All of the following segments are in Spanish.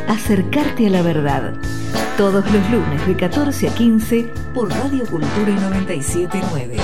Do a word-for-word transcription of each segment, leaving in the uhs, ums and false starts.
acercarte a la verdad. Todos los lunes de catorce a quince por Radio Cultura noventa y siete punto nueve.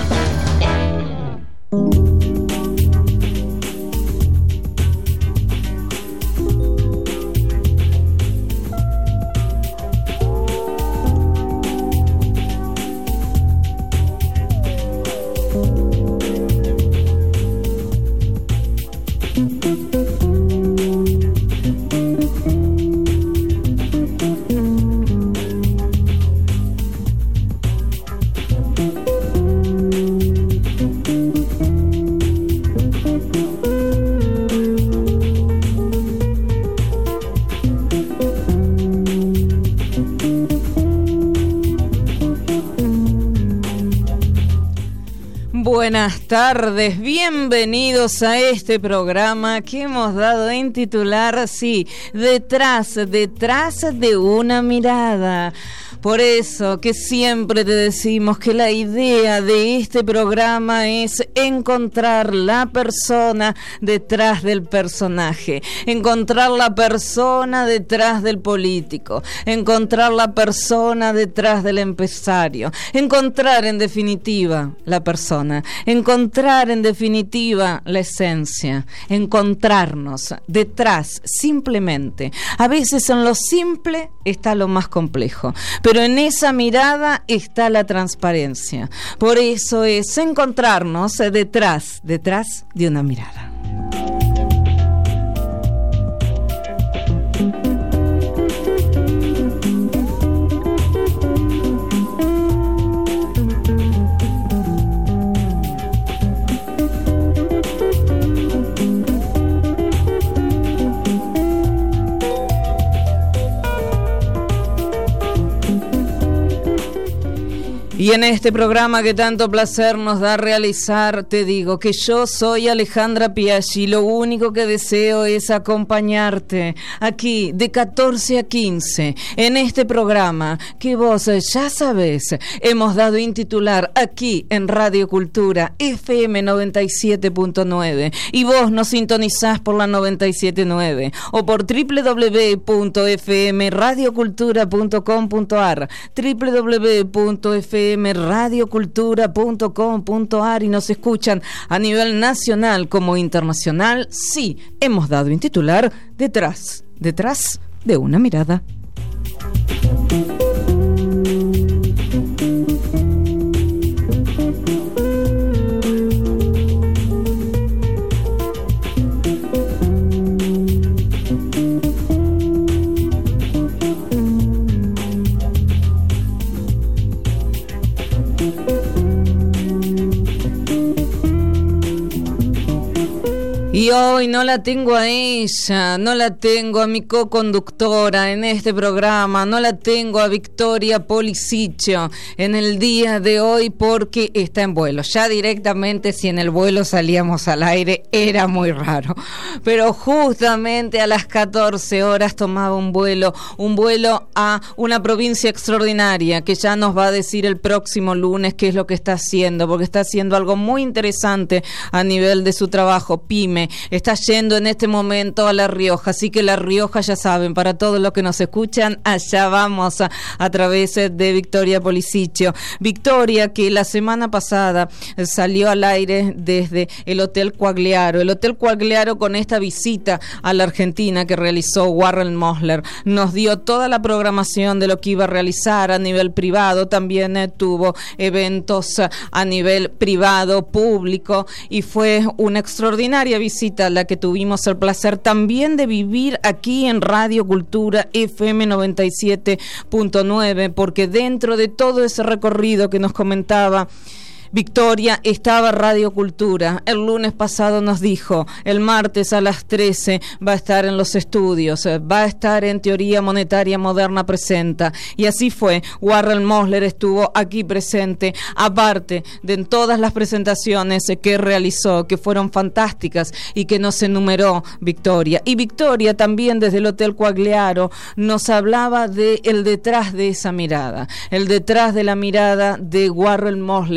Buenas tardes, bienvenidos a este programa que hemos dado en titular, sí, detrás, detrás de una mirada. Por eso que siempre te decimos que la idea de este programa es encontrar la persona detrás del personaje, encontrar la persona detrás del político, encontrar la persona detrás del empresario, encontrar en definitiva la persona, encontrar en definitiva la esencia, encontrarnos detrás simplemente. A veces en lo simple está lo más complejo, pero en esa mirada está la transparencia. Por eso es encontrarnos detrás, detrás de una mirada. Y en este programa que tanto placer nos da realizar, te digo que yo soy Alejandra Piaggi, lo único que deseo es acompañarte aquí de catorce a quince en este programa que vos ya sabés, hemos dado en titular aquí en Radio Cultura F M noventa y siete punto nueve y vos nos sintonizás por la noventa y siete punto nueve o por doble u doble u doble u punto f m radio cultura punto com punto a r doble u doble u doble u punto f m radio cultura punto com punto a r y nos escuchan a nivel nacional como internacional. Sí, hemos dado en titular detrás, detrás de una mirada. Y hoy no la tengo a ella, no la tengo a mi co-conductora en este programa, no la tengo a Victoria Polisiccio en el día de hoy porque está en vuelo. Ya directamente si en el vuelo salíamos al aire era muy raro, pero justamente a las catorce horas tomaba un vuelo, un vuelo a una provincia extraordinaria que ya nos va a decir el próximo lunes qué es lo que está haciendo, porque está haciendo algo muy interesante a nivel de su trabajo, PYME. Está yendo en este momento a La Rioja, así que La Rioja ya saben, para todos los que nos escuchan, allá vamos a, a través de Victoria Polisiccio. Victoria, que la semana pasada salió al aire desde el Hotel Quagliaro, el Hotel Quagliaro con esta visita a la Argentina que realizó Warren Mosler, nos dio toda la programación de lo que iba a realizar a nivel privado, también eh, tuvo eventos a nivel privado, público, y fue una extraordinaria visita la que tuvimos el placer también de vivir aquí en Radio Cultura F M noventa y siete punto nueve, porque dentro de todo ese recorrido que nos comentaba Victoria estaba Radio Cultura. El lunes pasado nos dijo, el martes a las trece va a estar en los estudios, va a estar en Teoría Monetaria Moderna Presenta. Y así fue. Warren Mosler estuvo aquí presente, aparte de todas las presentaciones que realizó, que fueron fantásticas y que nos enumeró Victoria. Y Victoria también desde el Hotel Quagliaro nos hablaba de el detrás de esa mirada, el detrás de la mirada de Warren Mosler a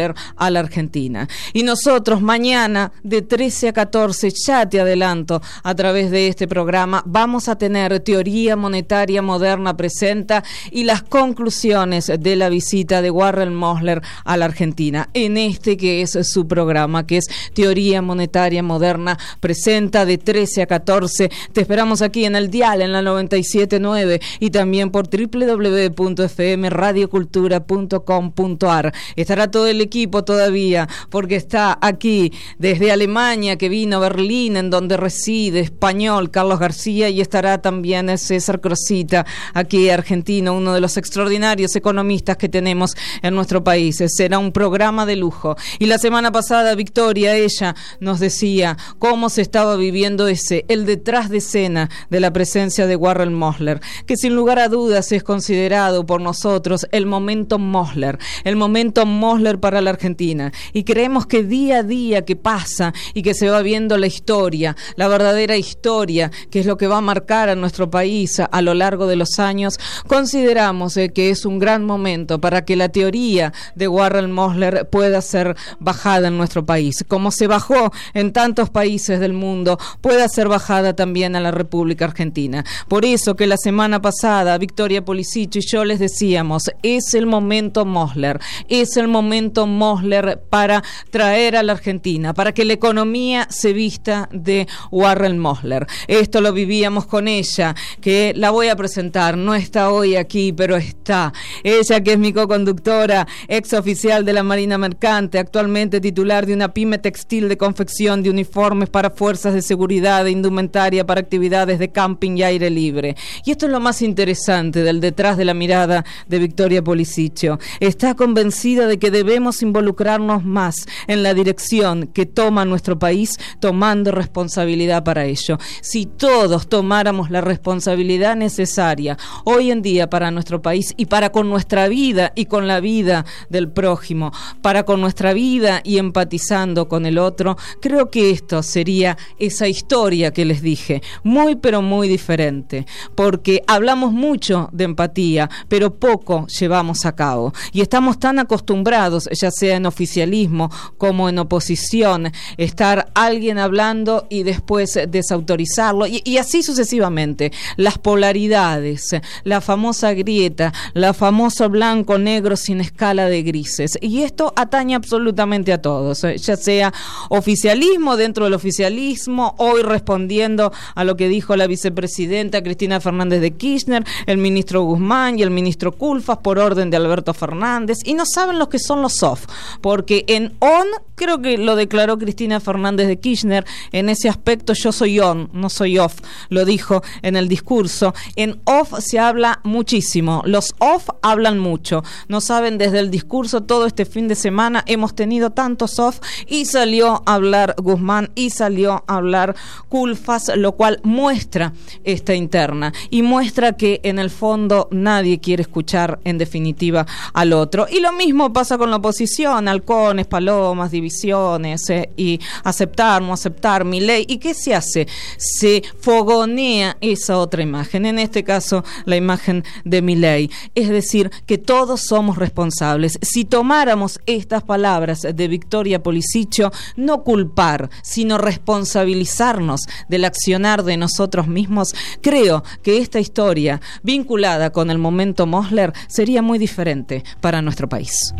a la Argentina. Y nosotros mañana de trece a catorce, ya te adelanto, a través de este programa vamos a tener Teoría Monetaria Moderna Presenta y las conclusiones de la visita de Warren Mosler a la Argentina, en este que es su programa, que es Teoría Monetaria Moderna Presenta, de trece a catorce. Te esperamos aquí en el dial, en la noventa y siete punto nueve, y también por doble u doble u doble u punto f m radio cultura punto com punto a r. Estará todo el equipo todavía, porque está aquí desde Alemania, que vino a Berlín, en donde reside, español, Carlos García, y estará también César Crosita, aquí argentino, uno de los extraordinarios economistas que tenemos en nuestro país. Será un programa de lujo. Y la semana pasada, Victoria, ella nos decía cómo se estaba viviendo ese, el detrás de escena de la presencia de Warren Mosler, que sin lugar a dudas es considerado por nosotros el momento Mosler, el momento Mosler para la Argentina. Y creemos que día a día que pasa y que se va viendo la historia, la verdadera historia, que es lo que va a marcar a nuestro país a, a lo largo de los años, consideramos eh, que es un gran momento para que la teoría de Warren Mosler pueda ser bajada en nuestro país. Como se bajó en tantos países del mundo, pueda ser bajada también a la República Argentina. Por eso que la semana pasada Victoria Policicho y yo les decíamos, es el momento Mosler, es el momento Mosler para traer a la Argentina, para que la economía se vista de Warren Mosler. Esto lo vivíamos con ella, que la voy a presentar, no está hoy aquí, pero está. Ella, que es mi coconductora, ex oficial de la Marina Mercante, actualmente titular de una pyme textil de confección de uniformes para fuerzas de seguridad e indumentaria para actividades de camping y aire libre. Y esto es lo más interesante del detrás de la mirada de Victoria Policicho. Está convencida de que debemos involucrarnos más en la dirección que toma nuestro país, tomando responsabilidad para ello. Si todos tomáramos la responsabilidad necesaria hoy en día para nuestro país y para con nuestra vida y con la vida del prójimo, para con nuestra vida y empatizando con el otro, creo que esto sería esa historia que les dije, muy pero muy diferente, porque hablamos mucho de empatía, pero poco llevamos a cabo, y estamos tan acostumbrados, ya sea en oficialismo como en oposición, estar alguien hablando y después desautorizarlo, y, y así sucesivamente. Las polaridades, la famosa grieta, la famosa blanco-negro sin escala de grises, y esto atañe absolutamente a todos, ya sea oficialismo dentro del oficialismo, hoy respondiendo a lo que dijo la vicepresidenta Cristina Fernández de Kirchner, el ministro Guzmán y el ministro Culfas por orden de Alberto Fernández, y no saben lo que son los off, porque en on, creo que lo declaró Cristina Fernández de Kirchner, en ese aspecto yo soy on, no soy off, lo dijo en el discurso. En off se habla muchísimo, los off hablan mucho, no saben, desde el discurso todo este fin de semana hemos tenido tantos off, y salió a hablar Guzmán y salió a hablar Culfas, lo cual muestra esta interna y muestra que en el fondo nadie quiere escuchar en definitiva al otro. Y lo mismo pasa con la oposición, halcones, palomas, divisiones, eh, y aceptar, no aceptar, Milei. ¿Y qué se hace? Se fogonea esa otra imagen, en este caso la imagen de Milei, es decir, que todos somos responsables. Si tomáramos estas palabras de Victoria Policicho, no culpar, sino responsabilizarnos del accionar de nosotros mismos, creo que esta historia vinculada con el momento Mosler sería muy diferente para nuestro país.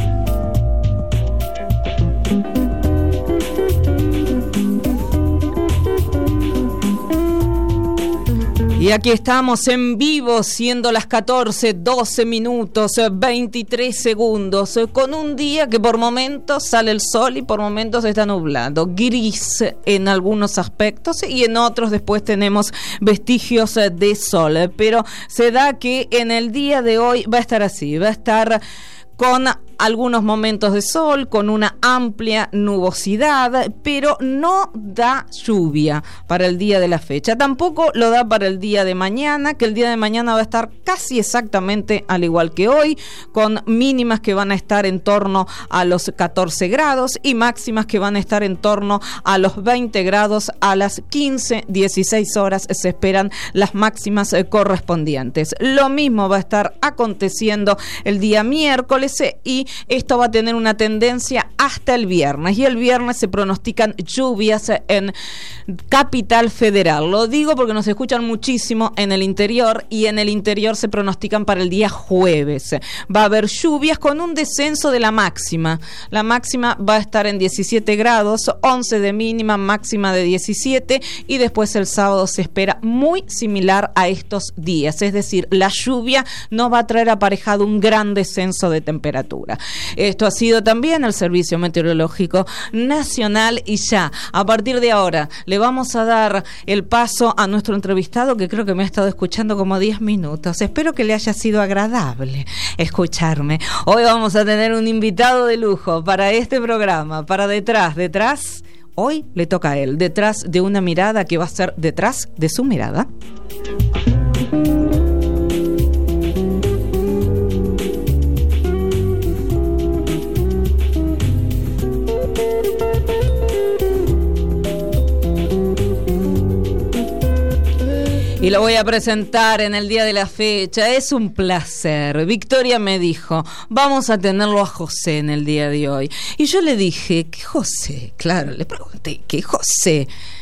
Y aquí estamos en vivo, siendo las catorce, doce minutos, veintitrés segundos, con un día que por momentos sale el sol y por momentos está nublado, gris en algunos aspectos y en otros después tenemos vestigios de sol, pero se da que en el día de hoy va a estar así, va a estar con algunos momentos de sol, con una amplia nubosidad, pero no da lluvia para el día de la fecha. Tampoco lo da para el día de mañana, que el día de mañana va a estar casi exactamente al igual que hoy, con mínimas que van a estar en torno a los catorce grados y máximas que van a estar en torno a los veinte grados. A las quince, dieciséis horas se esperan las máximas correspondientes. Lo mismo va a estar aconteciendo el día miércoles y esto va a tener una tendencia hasta el viernes, y el viernes se pronostican lluvias en Capital Federal. Lo digo porque nos escuchan muchísimo en el interior, y en el interior se pronostican para el día jueves. Va a haber lluvias con un descenso de la máxima. La máxima va a estar en diecisiete grados, once de mínima, máxima de diecisiete, y después el sábado se espera muy similar a estos días, es decir, la lluvia no va a traer aparejado un gran descenso de temperatura. Esto ha sido también el Servicio Meteorológico Nacional, y ya a partir de ahora le vamos a dar el paso a nuestro entrevistado, que creo que me ha estado escuchando como diez minutos. Espero que le haya sido agradable escucharme. Hoy vamos a tener un invitado de lujo para este programa, para Detrás, Detrás. Hoy le toca a él, detrás de una mirada que va a ser detrás de su mirada. Y lo voy a presentar en el día de la fecha. Es un placer. Victoria me dijo, vamos a tenerlo a José en el día de hoy. Y yo le dije, ¿qué José? Claro, le pregunté, ¿qué José?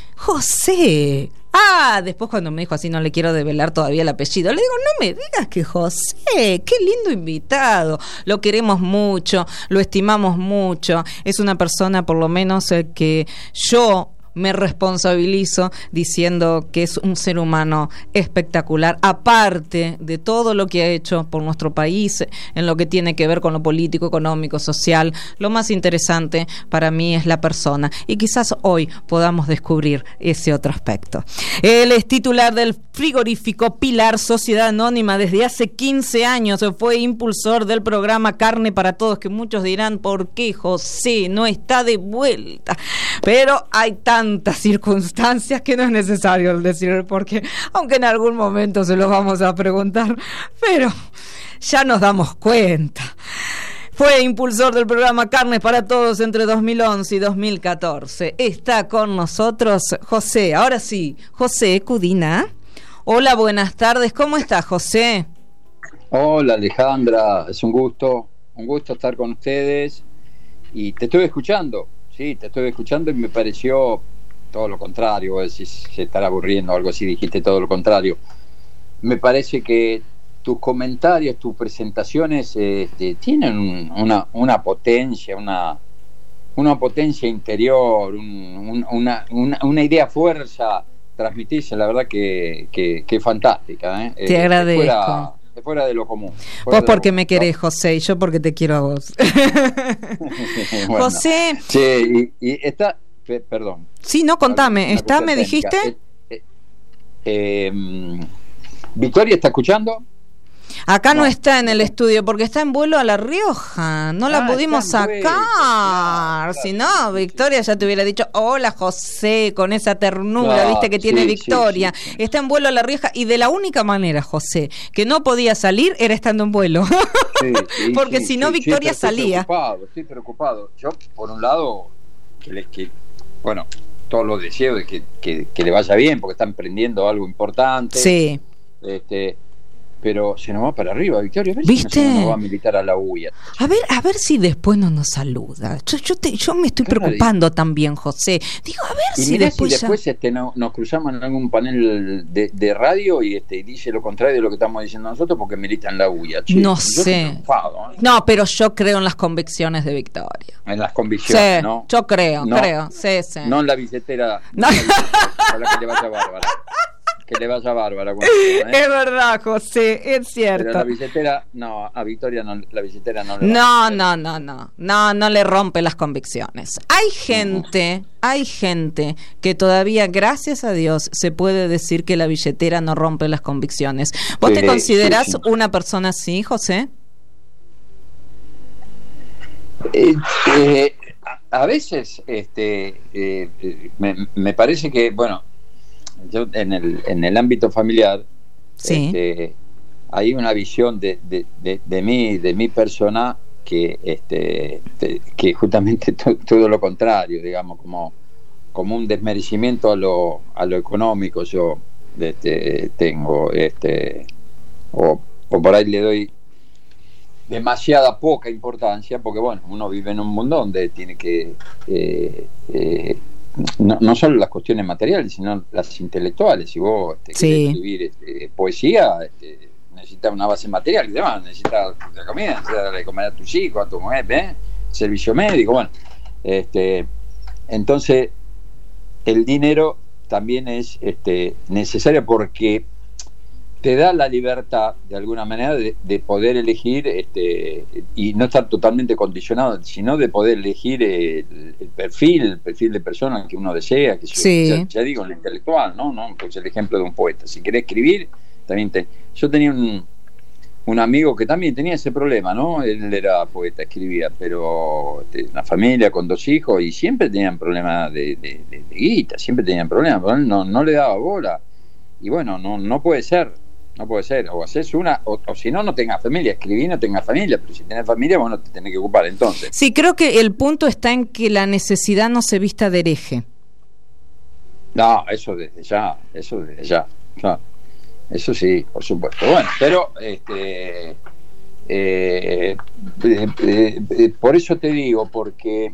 José. Ah, después cuando me dijo así, no le quiero develar todavía el apellido, le digo, no me digas que José, qué lindo invitado, lo queremos mucho, lo estimamos mucho, es una persona por lo menos eh, que yo me responsabilizo diciendo que es un ser humano espectacular, aparte de todo lo que ha hecho por nuestro país en lo que tiene que ver con lo político, económico, social. Lo más interesante para mí es la persona, y quizás hoy podamos descubrir ese otro aspecto. Él es titular del frigorífico Pilar, sociedad anónima desde hace quince años, fue impulsor del programa Carne para Todos, que muchos dirán, ¿por qué José no está de vuelta? Pero hay tantas circunstancias que no es necesario decir porque, aunque en algún momento se lo vamos a preguntar, pero ya nos damos cuenta. Fue impulsor del programa Carnes para Todos entre dos mil once y dos mil catorce. Está con nosotros José, ahora sí, José Cudina. Hola, buenas tardes, ¿cómo estás, José? Hola, Alejandra, es un gusto, un gusto estar con ustedes, y te estuve escuchando. Sí, te estuve escuchando y me pareció todo lo contrario. Vos decís, se estará aburriendo o algo así, dijiste todo lo contrario. Me parece que tus comentarios, tus presentaciones eh, tienen una, una potencia, una, una potencia interior, un, un, una, una, una idea fuerza, transmitís, la verdad que, que, que fantástica. ¿eh? Te eh, agradezco. Fuera, fuera de lo común. Vos porque me lo, querés, no. José, y yo porque te quiero a vos. Bueno, José. Sí, y, y está, pe, perdón. Sí, no, contame, ¿está, me técnica. dijiste? Eh, eh, eh, ¿Victoria está escuchando? Acá no, no está en el estudio porque está en vuelo a La Rioja, no la ah, pudimos sacar, vuelo, claro, si claro, no, Victoria ya te hubiera dicho, hola José, con esa ternura, claro, viste que tiene sí, Victoria, sí, sí, sí. Está en vuelo a La Rioja, y de la única manera, José, que no podía salir era estando en vuelo, sí, sí, porque sí, si no sí, Victoria sí, estoy salía. Estoy preocupado, estoy preocupado, yo por un lado, que, le, que bueno, todos los deseos de que, que, que le vaya bien, porque está emprendiendo algo importante, sí. este pero se nos va para arriba, Victoria. A ver ¿Viste? Si no se nos va a militar a la U I A. A ver, a ver si después no nos saluda. Yo, yo, te, yo me estoy claro, preocupando y, también, José. Digo, a ver y si mirá después. Si después ya... este, no, nos cruzamos en algún panel de, de radio y este dice lo contrario de lo que estamos diciendo nosotros porque milita en la U I A. Che, no sé. Enfado, ¿eh? No, pero yo creo en las convicciones de Victoria. En las convicciones, sí, ¿no? Yo creo, no, creo. Sí, sí. No en la billetera. No. No en la billetera, a la que le vaya Bárbara. Que le vaya bárbara con eso, ¿eh? Es verdad, José, es cierto. Pero la billetera, no, a Victoria no, la billetera no le No, no, no, no, no, no le rompe las convicciones. Hay gente, hay gente que todavía, gracias a Dios, se puede decir que la billetera no rompe las convicciones. ¿Vos sí, te considerás sí, sí. una persona así, José? Eh, eh, a, a veces, este, eh, me, me parece que, bueno, yo en el en el ámbito familiar sí. este, hay una visión de, de, de, de mí de mi persona que este de, que justamente to, todo lo contrario, digamos, como como un desmerecimiento a lo a lo económico yo este, tengo este o, o por ahí le doy demasiada poca importancia, porque bueno, uno vive en un mundo donde tiene que eh, eh, no, no solo las cuestiones materiales, sino las intelectuales. Si vos este, sí. querés escribir este, poesía, este, necesitas una base material y demás, necesitas la comida, necesitas darle de comer a tus hijos, a tu mujer, ¿eh? Servicio médico, bueno, este, entonces el dinero también es este, necesario porque te da la libertad de alguna manera de, de poder elegir este, y no estar totalmente condicionado, sino de poder elegir el, el perfil, el perfil de persona que uno desea, que sí. ya, ya digo, el intelectual, ¿no? ¿no? Pues el ejemplo de un poeta, si querés escribir, también te... Yo tenía un, un amigo que también tenía ese problema, ¿no? Él era poeta, escribía, pero este, una familia con dos hijos y siempre tenían problemas de, de, de, de guita, siempre tenían problemas, pero él no, no le daba bola. Y bueno, no, no puede ser. No puede ser, o haces una, o, o si no, no tengas familia, escribí, no tengas familia, pero si tenés familia, bueno, te tenés que ocupar entonces. Sí, creo que el punto está en que la necesidad no se vista de hereje. No, eso desde ya, eso desde ya, claro. Eso sí, por supuesto. Bueno, pero este, eh, eh, eh, eh, por eso te digo, porque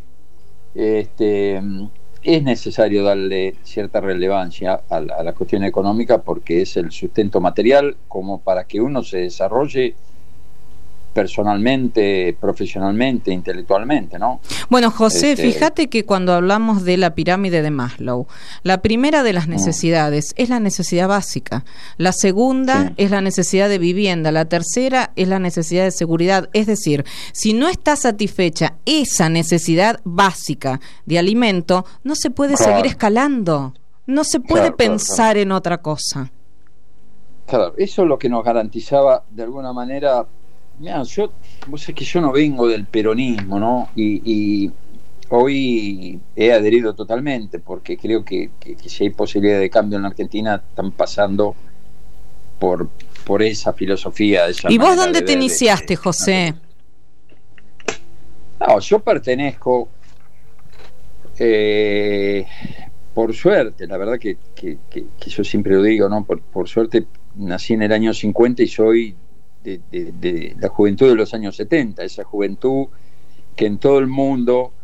este es necesario darle cierta relevancia a la, a la cuestión económica porque es el sustento material como para que uno se desarrolle personalmente, profesionalmente, intelectualmente, ¿no? Bueno, José, este... fíjate que cuando hablamos de la pirámide de Maslow, la primera de las necesidades mm. es la necesidad básica, la segunda sí. es la necesidad de vivienda, la tercera es la necesidad de seguridad, es decir, si no está satisfecha esa necesidad básica de alimento, no se puede claro. seguir escalando, no se puede claro, pensar claro, claro. en otra cosa. Claro, eso es lo que nos garantizaba de alguna manera. Mira, yo, vos sabés que yo no vengo del peronismo, ¿no? Y, y hoy he adherido totalmente porque creo que, que, que si hay posibilidad de cambio en la Argentina están pasando por, por esa filosofía. Esa ¿Y vos dónde de te ver, iniciaste, de, de, José? No, yo pertenezco, eh, por suerte, la verdad que, que, que, que yo siempre lo digo, ¿no? Por, por suerte nací en el año cincuenta y soy De, de, de la juventud de los años setenta, esa juventud que en todo el mundo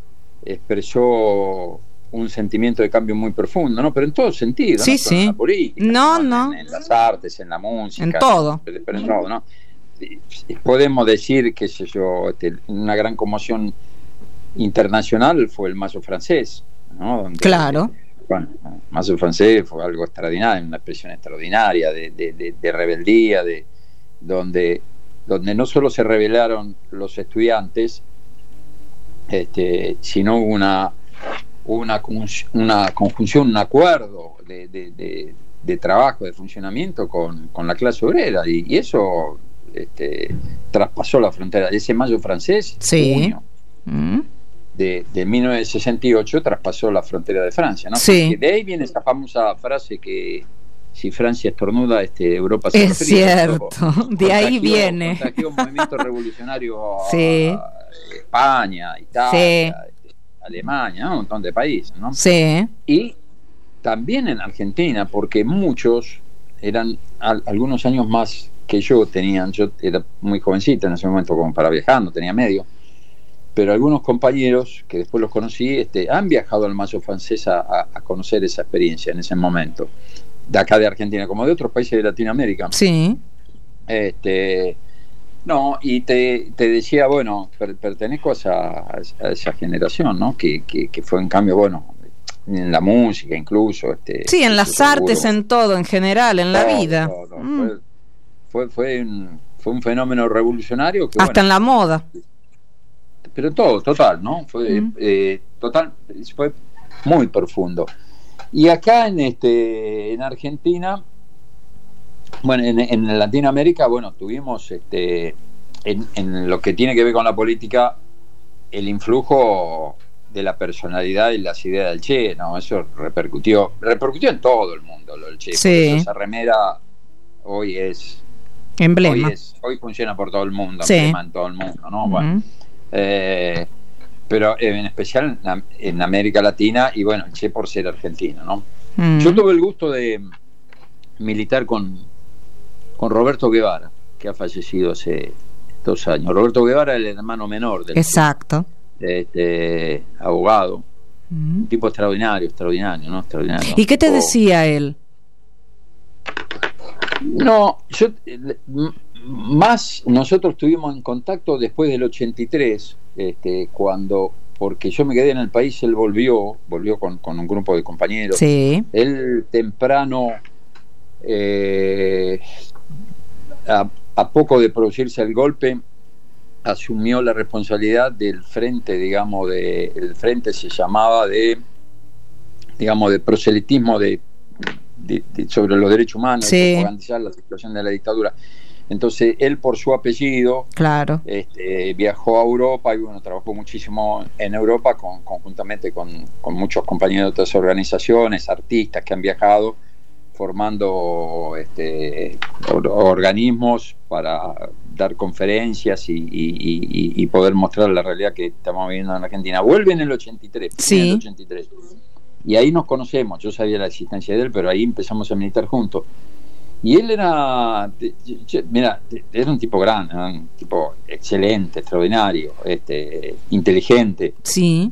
expresó un sentimiento de cambio muy profundo, ¿no? Pero en todo sentido, sí, ¿no? sí. En la política, no, ¿no? no. En, en las artes, en la música, en todo, pero, pero en todo, ¿no? Podemos decir, qué sé yo, este, una gran conmoción internacional fue el Mazo francés, ¿no? Donde, claro. Bueno, el Mazo francés fue algo extraordinario, una expresión extraordinaria de, de, de, de rebeldía, de donde donde no solo se rebelaron los estudiantes, este, sino una una una conjunción, un acuerdo de, de, de, de trabajo, de funcionamiento con, con la clase obrera, y, y eso este, traspasó la frontera. Ese Mayo francés, sí. junio mm. de, de mil novecientos sesenta y ocho, traspasó la frontera de Francia, ¿no? Sí. De ahí viene esa famosa frase que si Francia estornuda, este, Europa se es cierto, de ahí contagió, viene. Contagió un movimiento revolucionario sí. a España, Italia, sí. Alemania, ¿no? Un montón de países, ¿no? Sí. Y también en Argentina, porque muchos eran al, algunos años más que yo tenían, yo era muy jovencita en ese momento como para viajar, no tenía medio, pero algunos compañeros que después los conocí este, han viajado al Mazo francés a, a, a conocer esa experiencia en ese momento, de acá de Argentina como de otros países de Latinoamérica. Sí. Este, no, y te, te decía, bueno, per, pertenezco a esa, a esa generación, ¿no? Que, que, que fue en cambio, bueno, en la música incluso. Este, sí, en las seguro. artes, en todo, en general, en la no, vida. No, no, mm. fue, fue, fue, un, fue un fenómeno revolucionario. Que, hasta bueno, en la moda. Pero todo, total, ¿no? Fue mm. eh, total, fue muy profundo. Y acá en este en Argentina, bueno, en, en Latinoamérica, bueno, tuvimos este en, en lo que tiene que ver con la política, el influjo de la personalidad y las ideas del Che, ¿no? Eso repercutió, repercutió en todo el mundo lo del Che. Sí. Por eso esa remera hoy es emblema. Hoy, es, hoy funciona por todo el mundo, sí. emblema en todo el mundo, ¿no? Uh-huh. Bueno, eh, pero en especial en, en América Latina, y bueno, Che por ser argentino, ¿no? Mm. Yo tuve el gusto de militar con, con Roberto Guevara, que ha fallecido hace, dos años. Roberto Guevara era el hermano menor del Exacto. Este, abogado, uh-huh. Un tipo extraordinario, extraordinario, ¿no? Extraordinario. ¿Y qué te decía él? No, yo más nosotros estuvimos en contacto después del ochenta y tres, este, cuando, porque yo me quedé en el país, él volvió, volvió con, con un grupo de compañeros. Sí. Él temprano, eh, a, a poco de producirse el golpe, asumió la responsabilidad del frente, digamos, de, el frente se llamaba de, digamos, de proselitismo de De, de, sobre los derechos humanos, sí. De propagandizar la situación de la dictadura. Entonces él, por su apellido, claro. este, viajó a Europa y bueno, trabajó muchísimo en Europa con, conjuntamente con, con muchos compañeros de otras organizaciones, artistas que han viajado formando este, or, organismos para dar conferencias y, y, y, y poder mostrar la realidad que estamos viviendo en Argentina. Vuelve en el ochenta y tres, sí. En el ochenta y tres. Y ahí nos conocemos, yo sabía la existencia de él, pero ahí empezamos a militar juntos. Y él era, mira, era un tipo grande, un tipo excelente, extraordinario, este, inteligente. Sí.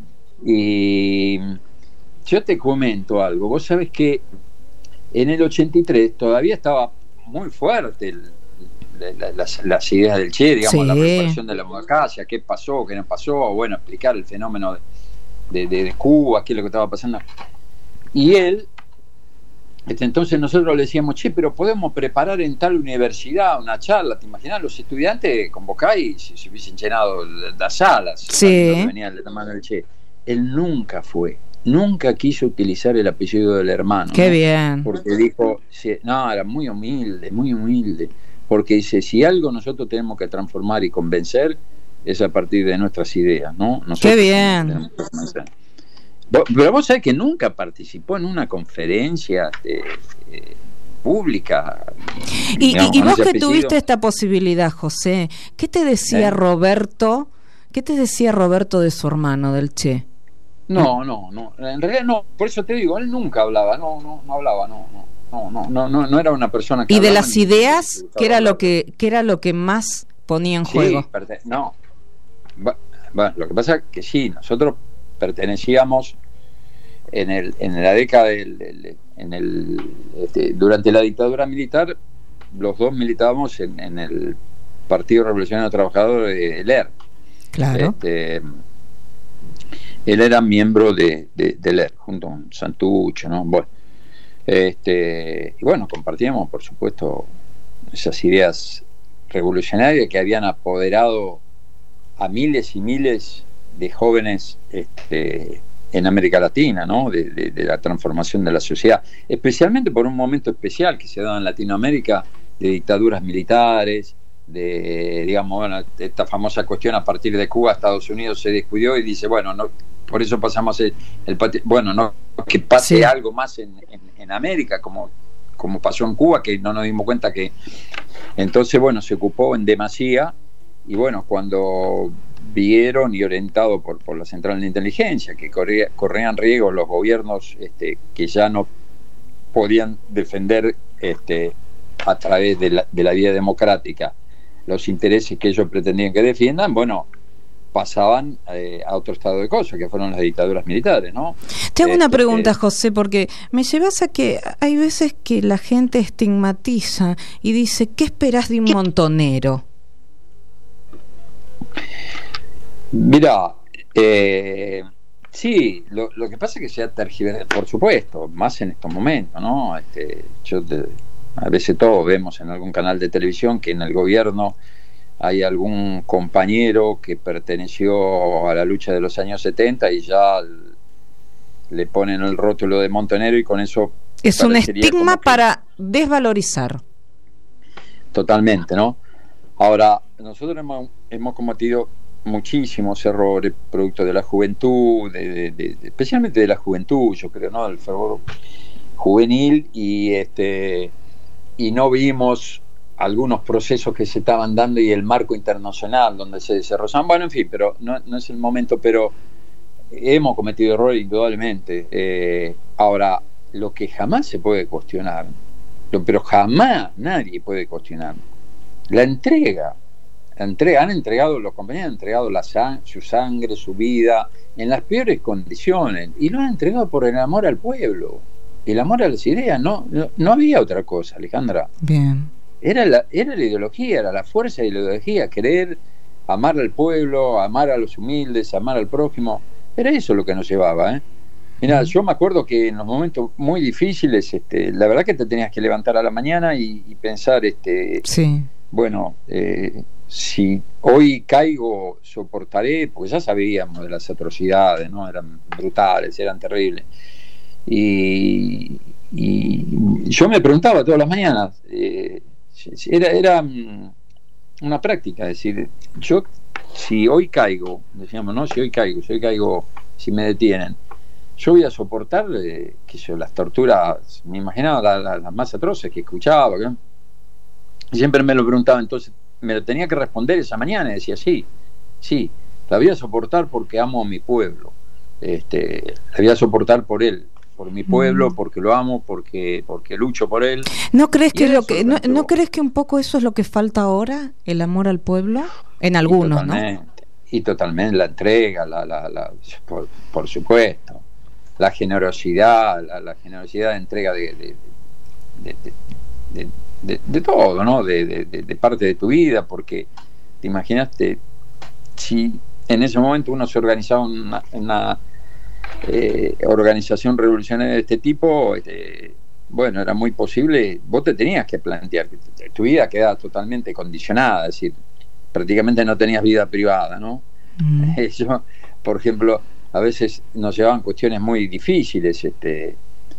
Y yo te comento algo, vos sabés que en el ochenta y tres todavía estaba muy fuerte el, la, las, las ideas del Che, digamos, sí. La preparación de la democracia, qué pasó, qué no pasó, bueno, explicar el fenómeno de De, de, de Cuba, qué es lo que estaba pasando. Y él, este, entonces nosotros le decíamos, che, pero podemos preparar en tal universidad una charla, ¿te imaginas? Los estudiantes convocáis y se, se hubiesen llenado las salas. Sí. Venía de la mano del Che. Él nunca fue, nunca quiso utilizar el apellido del hermano. Qué ¿no? Bien. Porque dijo, no, era muy humilde, muy humilde. Porque dice, si algo nosotros tenemos que transformar y convencer, es a partir de nuestras ideas, ¿no? Nosotros Qué bien. Pero vos sabés que nunca participó en una conferencia eh, eh, pública. Y, digamos, y, y vos que apellido. Tuviste esta posibilidad, José, ¿qué te decía eh. Roberto? ¿Qué te decía Roberto de su hermano, del Che? No, no, no. En realidad no. Por eso te digo, él nunca hablaba, no, no, no hablaba, no, no. No, no, no, no, no era una persona que. ¿Y de las ideas, qué era lo que, qué era lo que más ponía en sí, juego? Perte- no. Bueno, lo que pasa es que sí, nosotros pertenecíamos en el en la década del, del en el este, durante la dictadura militar, los dos militábamos en, en el Partido Revolucionario Trabajador de L E R. Claro. Este, él era miembro de, de, de L E R junto con Santucho, ¿no? Bueno, este, y bueno, compartíamos, por supuesto, esas ideas revolucionarias que habían apoderado a miles y miles de jóvenes este, en América Latina, ¿no? De, de, de la transformación de la sociedad, especialmente por un momento especial que se daba en Latinoamérica de dictaduras militares, de, digamos, bueno, esta famosa cuestión a partir de Cuba, Estados Unidos se descuidó y dice, bueno, no, por eso pasamos el, el bueno, no que pase sí. algo más en, en, en América, como, como pasó en Cuba, que no nos dimos cuenta que entonces, bueno, se ocupó en demasía. Y bueno, cuando vieron y orientado por, por la Central de Inteligencia que corría, corrían riesgos los gobiernos este, que ya no podían defender este, a través de la, de la vía democrática los intereses que ellos pretendían que defiendan, bueno, pasaban eh, a otro estado de cosas, que fueron las dictaduras militares, ¿no? Te hago este, una pregunta, eh, José, porque me llevas a que hay veces que la gente estigmatiza y dice, ¿qué esperás de un montonero? Mira, eh, sí, lo, lo que pasa es que se ha tergiversado, por supuesto, más en estos momentos, ¿no? Este, yo te, a veces todos vemos en algún canal de televisión que en el gobierno hay algún compañero que perteneció a la lucha de los años setenta y ya le ponen el rótulo de montonero y con eso es un estigma para desvalorizar. Totalmente, ¿no? Ahora, nosotros hemos, hemos cometido muchísimos errores producto de la juventud, de, de, de, especialmente de la juventud, yo creo, ¿no? Del fervor juvenil, y este y no vimos algunos procesos que se estaban dando y el marco internacional donde se desarrollaban. Bueno, en fin, pero no, no es el momento, pero hemos cometido errores indudablemente. Eh, ahora, lo que jamás se puede cuestionar, lo, pero jamás nadie puede cuestionar, la entrega entrega, han entregado, los compañeros han entregado la sang- su sangre, su vida, en las peores condiciones, y lo han entregado por el amor al pueblo, el amor a las ideas. No, no, no había otra cosa, Alejandra. Bien. Era la, era la ideología, era la fuerza de la ideología, querer amar al pueblo, amar a los humildes, amar al prójimo. Era eso lo que nos llevaba, ¿eh? Mira, yo me acuerdo que en los momentos muy difíciles, este, la verdad que te tenías que levantar a la mañana y, y pensar, este, sí. bueno, eh, si hoy caigo, soportaré, porque ya sabíamos de las atrocidades, ¿no? Eran brutales, eran terribles. Y, y yo me preguntaba todas las mañanas, eh, era, era una práctica, es decir, yo si hoy caigo, decíamos, no, si hoy caigo, si hoy caigo, si me detienen, yo voy a soportar, eh, que yo, las torturas, me imaginaba las, las, las más atroces que escuchaba, ¿no? Y siempre me lo preguntaba, entonces me lo tenía que responder esa mañana, y decía, sí, sí, la voy a soportar porque amo a mi pueblo, este, la voy a soportar por él, por mi pueblo, mm. porque lo amo, porque porque lucho por él. ¿No crees que lo que no, no crees que un poco eso es lo que falta ahora, el amor al pueblo? En algunos, y totalmente, ¿no? Y totalmente, la entrega, la, la, la por, por supuesto, la generosidad, la, la generosidad de entrega de de, de, de, de, de, de todo, ¿no? De, de, de, de parte de tu vida, porque te imaginaste si en ese momento uno se organizaba una, una eh, organización revolucionaria de este tipo, este, bueno, era muy posible, vos te tenías que plantear que tu vida quedaba totalmente condicionada, es decir, prácticamente no tenías vida privada, ¿no? Mm. Yo, por ejemplo, a veces nos llevaban cuestiones muy difíciles, este,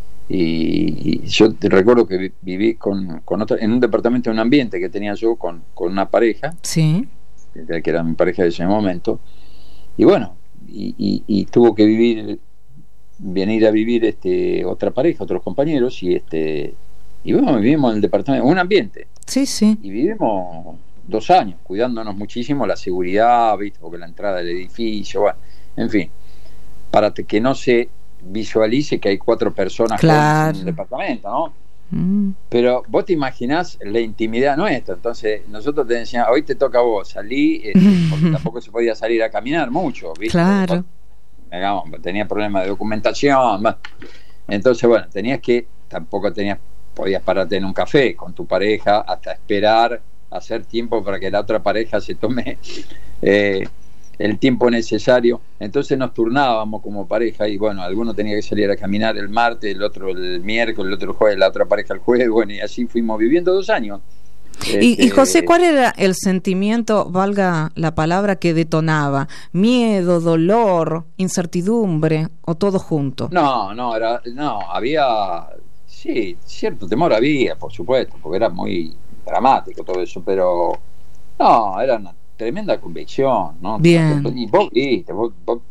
y, y yo te recuerdo que viví con, con otra, en un departamento, en un ambiente que tenía yo con, con una pareja, sí, que era mi pareja de ese momento, y bueno, y, y, y tuvo que vivir, venir a vivir este otra pareja, otros compañeros, y este, y bueno, vivimos en el departamento, en un ambiente, sí, sí, y vivimos dos años, cuidándonos muchísimo la seguridad, ¿viste? Porque la entrada del edificio, bueno, en fin, para que no se visualice que hay cuatro personas, claro, en un departamento, ¿no? Mm. Pero vos te imaginás la intimidad nuestra, entonces nosotros te decíamos, hoy te toca a vos, salí, este, porque tampoco se podía salir a caminar mucho, ¿viste? Claro. Digamos, tenía problemas de documentación, entonces bueno, tenías que, tampoco tenías, podías pararte en un café con tu pareja hasta esperar, hacer tiempo para que la otra pareja se tome eh, el tiempo necesario. Entonces nos turnábamos como pareja y bueno, alguno tenía que salir a caminar el martes, el otro el miércoles, el otro el jueves, la otra pareja el jueves, bueno, y así fuimos viviendo dos años. Y, este, y José, ¿cuál era el sentimiento, valga la palabra, que detonaba? ¿Miedo, dolor, incertidumbre o todo junto? No, no, era, no, había, sí, cierto temor había, por supuesto, porque era muy dramático todo eso, pero no, era una tremenda convicción, ¿no? Bien. Y vos viste, vos, vos,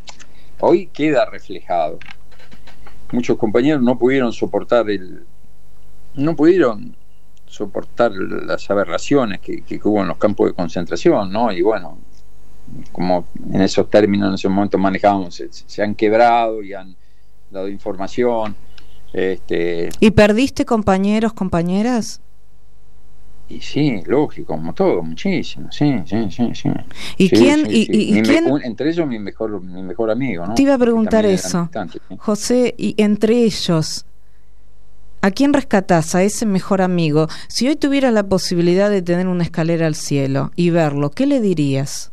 hoy queda reflejado. Muchos compañeros no pudieron soportar el, no pudieron soportar las aberraciones que, que hubo en los campos de concentración, ¿no? Y bueno, como en esos términos en ese momento manejábamos, se, se han quebrado y han dado información. Este, ¿Y perdiste compañeros, compañeras? Y sí, lógico, como todo, muchísimo, sí, sí, sí, sí. ¿Y sí, quién? Sí, y, sí. y, y quién? Me, un, entre ellos mi mejor, mi mejor amigo, ¿no? Te iba a preguntar eso, ¿sí? José, y entre ellos, ¿a quién rescatás? A ese mejor amigo. Si hoy tuvieras la posibilidad de tener una escalera al cielo y verlo, ¿qué le dirías?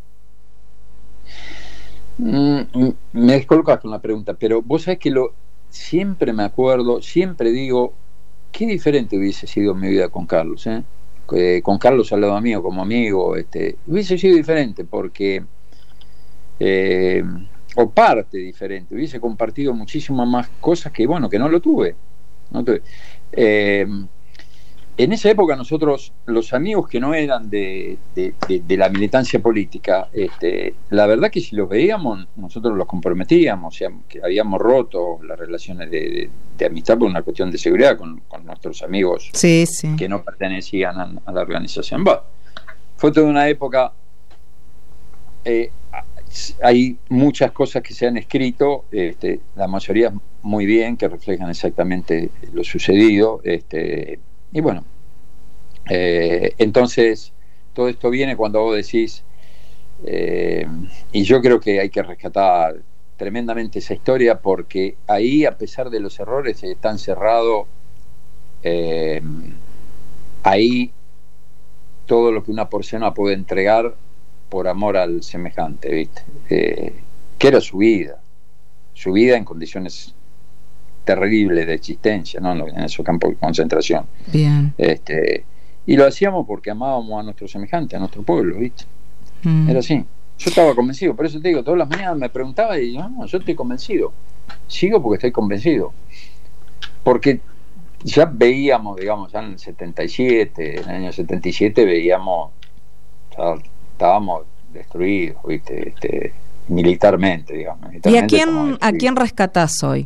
Mm, me descolocas con la pregunta, pero vos sabés que lo siempre me acuerdo, siempre digo, qué diferente hubiese sido mi vida con Carlos, ¿eh? Eh, con Carlos al lado mío como amigo, este, hubiese sido diferente porque eh, o parte diferente, hubiese compartido muchísimas más cosas que bueno, que no lo tuve, no tuve. Eh, en esa época nosotros, los amigos que no eran de, de, de, de la militancia política, este, la verdad que si los veíamos nosotros los comprometíamos, o sea, que habíamos roto las relaciones de, de, de amistad por una cuestión de seguridad con, con nuestros amigos, sí, sí, que no pertenecían a, a la organización. Bueno, fue toda una época, eh, hay muchas cosas que se han escrito, este, la mayoría muy bien, que reflejan exactamente lo sucedido, este, y bueno, eh, entonces todo esto viene cuando vos decís, eh, y yo creo que hay que rescatar tremendamente esa historia, porque ahí, a pesar de los errores, está encerrado eh, ahí todo lo que una persona puede entregar por amor al semejante, ¿viste? Eh, que era su vida, su vida en condiciones terribles de existencia, ¿no? En esos campos de concentración. Bien. Este, y lo hacíamos porque amábamos a nuestro semejante, a nuestro pueblo, ¿viste? Mm. Era así. Yo estaba convencido, por eso te digo, todas las mañanas me preguntaba y yo, no, yo estoy convencido. Sigo porque estoy convencido. Porque ya veíamos, digamos, ya en el setenta y siete, en el año setenta y siete veíamos, ya estábamos destruidos, ¿viste? Este, militarmente, digamos. Militarmente. ¿Y a quién, a quién rescatás hoy?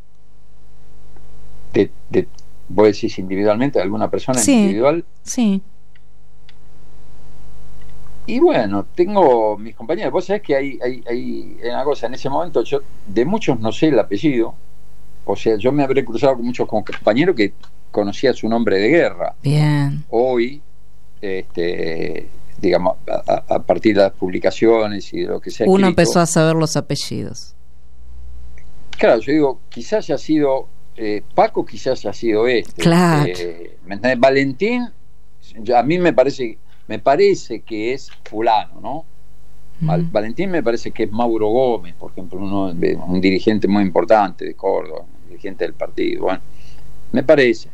De, de, ¿Vos decís individualmente, alguna persona sí, individual? Sí. Y bueno, tengo mis compañeros. Vos sabés que hay, hay, hay una cosa, en ese momento yo de muchos no sé el apellido. O sea, yo me habré cruzado con muchos compañeros que conocía su nombre de guerra. Bien. Hoy, este, digamos, a, a partir de las publicaciones y de lo que sea, uno escrito, empezó a saber los apellidos. Claro, yo digo, quizás haya sido eh, Paco, quizás haya sido este. Claro. Eh, Valentín, a mí me parece, me parece que es fulano, ¿no? Mm. Valentín me parece que es Mauro Gómez, por ejemplo, uno, un dirigente muy importante de Córdoba, un dirigente del partido. Bueno, me parece.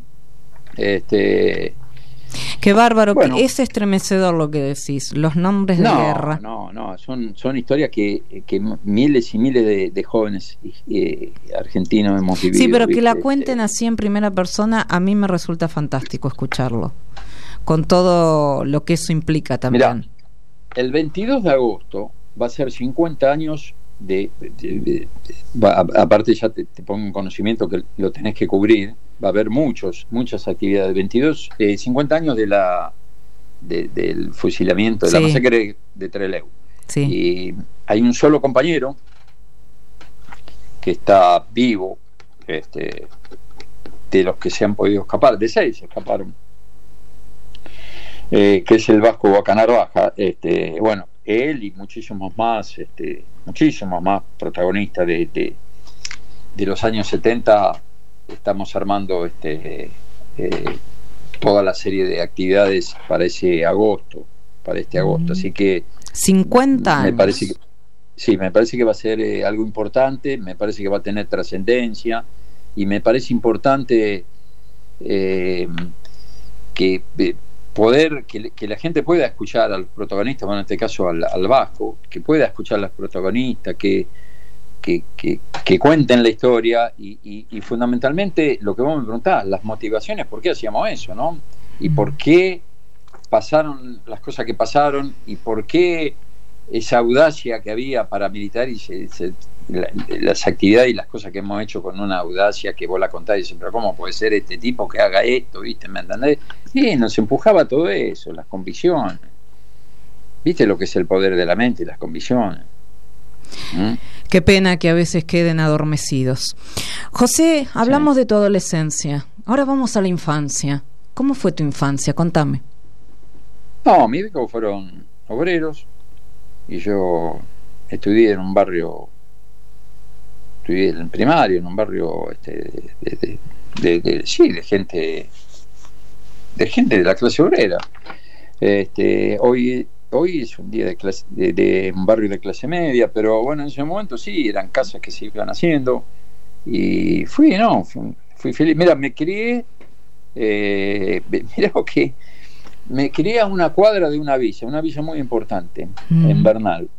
Este. Qué bárbaro, bueno, que es estremecedor lo que decís, los nombres de no, guerra. No, no, son, son historias que, que miles y miles de, de jóvenes eh, argentinos hemos vivido. Sí, pero que ¿viste? la cuenten así en primera persona, a mí me resulta fantástico escucharlo, con todo lo que eso implica también. Mirá, el veintidós de agosto va a ser cincuenta años de, de, de, de, de a, aparte ya te, te pongo en conocimiento que lo tenés que cubrir, va a haber muchos, muchas actividades, veintidós, eh, cincuenta años de la de, del fusilamiento, de sí. la masacre de Trelew. Sí. Y hay un solo compañero que está vivo, este, de los que se han podido escapar, de seis se escaparon, eh, que es el Vasco Bacanar Baja. Este, bueno, él y muchísimos más, este, muchísimos más protagonistas de, de, de los años setenta. Estamos armando este eh, toda la serie de actividades para ese agosto, para este agosto, así que cincuenta años. Me parece que, sí, me parece que va a ser eh, algo importante, me parece que va a tener trascendencia y me parece importante eh, que eh, poder que, que la gente pueda escuchar a los protagonistas, bueno, en este caso al, al Vasco, que pueda escuchar a los protagonistas, que Que, que, que cuenten la historia y, y, y fundamentalmente lo que vos me preguntás, las motivaciones, por qué hacíamos eso, ¿no? Y por qué pasaron las cosas que pasaron y por qué esa audacia que había paramilitar y se, se, la, las actividades y las cosas que hemos hecho con una audacia que vos la contás y dices, pero ¿cómo puede ser este tipo que haga esto? ¿Viste? ¿Me entendés? Y nos empujaba todo eso, las convicciones. ¿Viste lo que es el poder de la mente y las convicciones? ¿Mm? Qué pena que a veces queden adormecidos. José, hablamos sí. de tu adolescencia. Ahora vamos a la infancia. ¿Cómo fue tu infancia? Contame. No, mis hijos fueron obreros y yo estudié en un barrio, estudié en el primario, en un barrio este, de, de, de, de, sí, de gente, de gente de la clase obrera. Este, hoy Hoy es un día de, clase, de, de un barrio de clase media, pero bueno, en ese momento sí, eran casas que se iban haciendo y fui, no, fui, fui feliz. Mira, me crié, eh, mira que me crié a una cuadra de una villa, una villa muy importante, mm. en Bernal.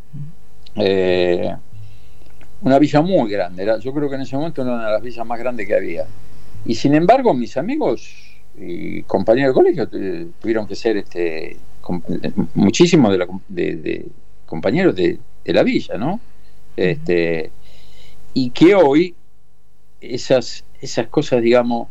Eh, una villa muy grande, era, yo creo que en ese momento era una de las villas más grandes que había. Y sin embargo, mis amigos y compañeros de colegio eh, tuvieron que ser este muchísimos de, la, de, de compañeros de, de la villa, ¿no? Este, y que hoy esas esas cosas, digamos,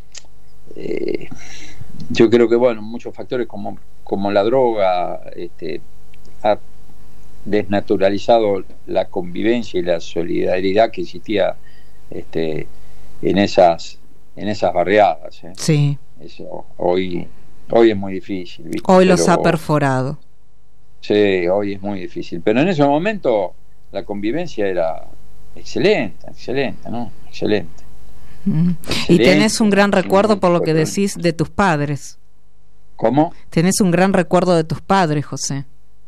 eh, yo creo que bueno, muchos factores como como la droga este, ha desnaturalizado la convivencia y la solidaridad que existía este, en esas en esas barriadas, ¿eh? Sí. Eso hoy Hoy es muy difícil, ¿viste? Hoy los Pero, ha perforado. Sí, hoy es muy difícil. Pero en ese momento la convivencia era excelente, excelente, ¿no? Excelente. Mm. excelente Y tenés un gran recuerdo, por lo que problema. decís, de tus padres. ¿Cómo? Tenés un gran recuerdo de tus padres, José.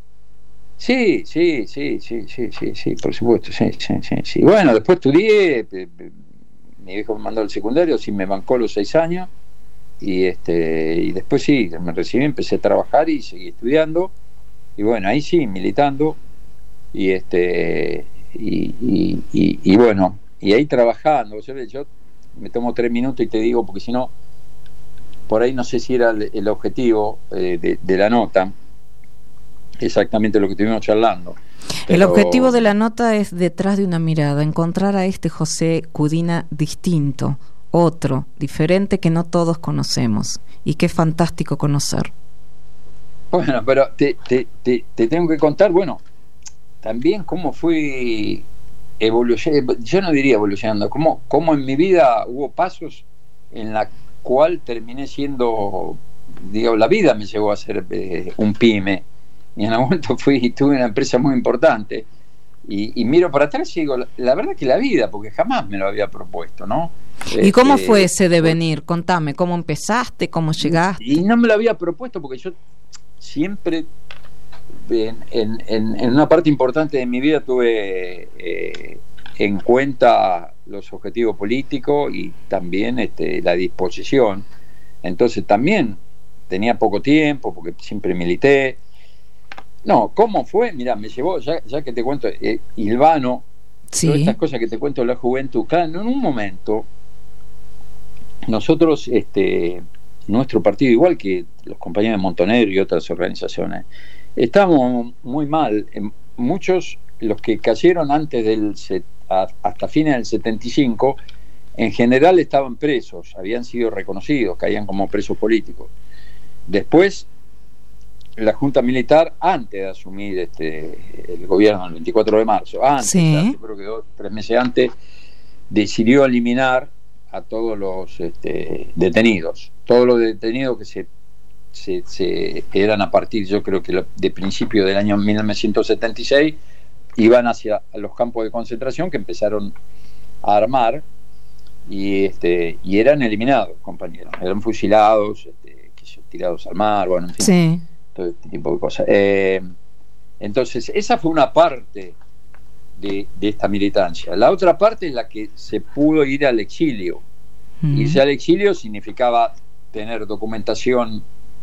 Sí, sí, sí, sí, sí, sí, sí, por supuesto, sí, sí, sí, sí. Bueno, después estudié, pe- pe- mi viejo me mandó al secundario, sí me bancó los seis años, y este, y después sí, me recibí, empecé a trabajar y seguí estudiando, y bueno, ahí sí, militando, y este, y, y, y, y bueno, y ahí trabajando, yo, yo me tomo tres minutos y te digo, porque si no, por ahí no sé si era el, el objetivo eh, de, de la nota, exactamente lo que estuvimos charlando. El Pero, objetivo de la nota es detrás de una mirada, encontrar a este José Cudina distinto, otro, diferente, que no todos conocemos, y qué fantástico conocer. Bueno, pero te, te, te, te tengo que contar, bueno, también cómo fui evolucionando, yo no diría evolucionando, cómo, cómo en mi vida hubo pasos en la cual terminé siendo, digo, la vida me llevó a ser eh, un pyme. Y en algún momento fui, tuve una empresa muy importante, y, y miro para atrás y digo, la, la verdad que la vida, porque jamás me lo había propuesto, ¿no? ¿Y cómo Este, fue ese devenir? Contame, ¿cómo empezaste? ¿Cómo llegaste? Y no me lo había propuesto porque yo siempre, en, en, en, en una parte importante de mi vida, tuve eh, en cuenta los objetivos políticos y también este, la disposición. Entonces también tenía poco tiempo porque siempre milité. No, ¿cómo fue? Mirá, me llevó, ya, ya que te cuento, eh, Ilvano, Sí. todas estas cosas que te cuento de la juventud. Claro, en un momento, nosotros, este, nuestro partido, igual que los compañeros de Montonegro y otras organizaciones, estábamos muy mal. Muchos, los que cayeron antes del, hasta fines del setenta y cinco, en general estaban presos, habían sido reconocidos, caían como presos políticos. Después, la Junta Militar, antes de asumir este el gobierno el veinticuatro de marzo, antes, Sí. ya, yo creo que dos, tres meses antes, decidió eliminar a todos los este, detenidos, todos los detenidos que se, se, se eran a partir, yo creo que lo, de principio del año mil novecientos setenta y seis, iban hacia los campos de concentración que empezaron a armar, y este y eran eliminados, compañeros, eran fusilados, este, tirados al mar, bueno, en fin. Sí. Todo este tipo de cosas. Eh, entonces, esa fue una parte de, de esta militancia. La otra parte es la que se pudo ir al exilio. Mm. Irse al exilio significaba tener documentación,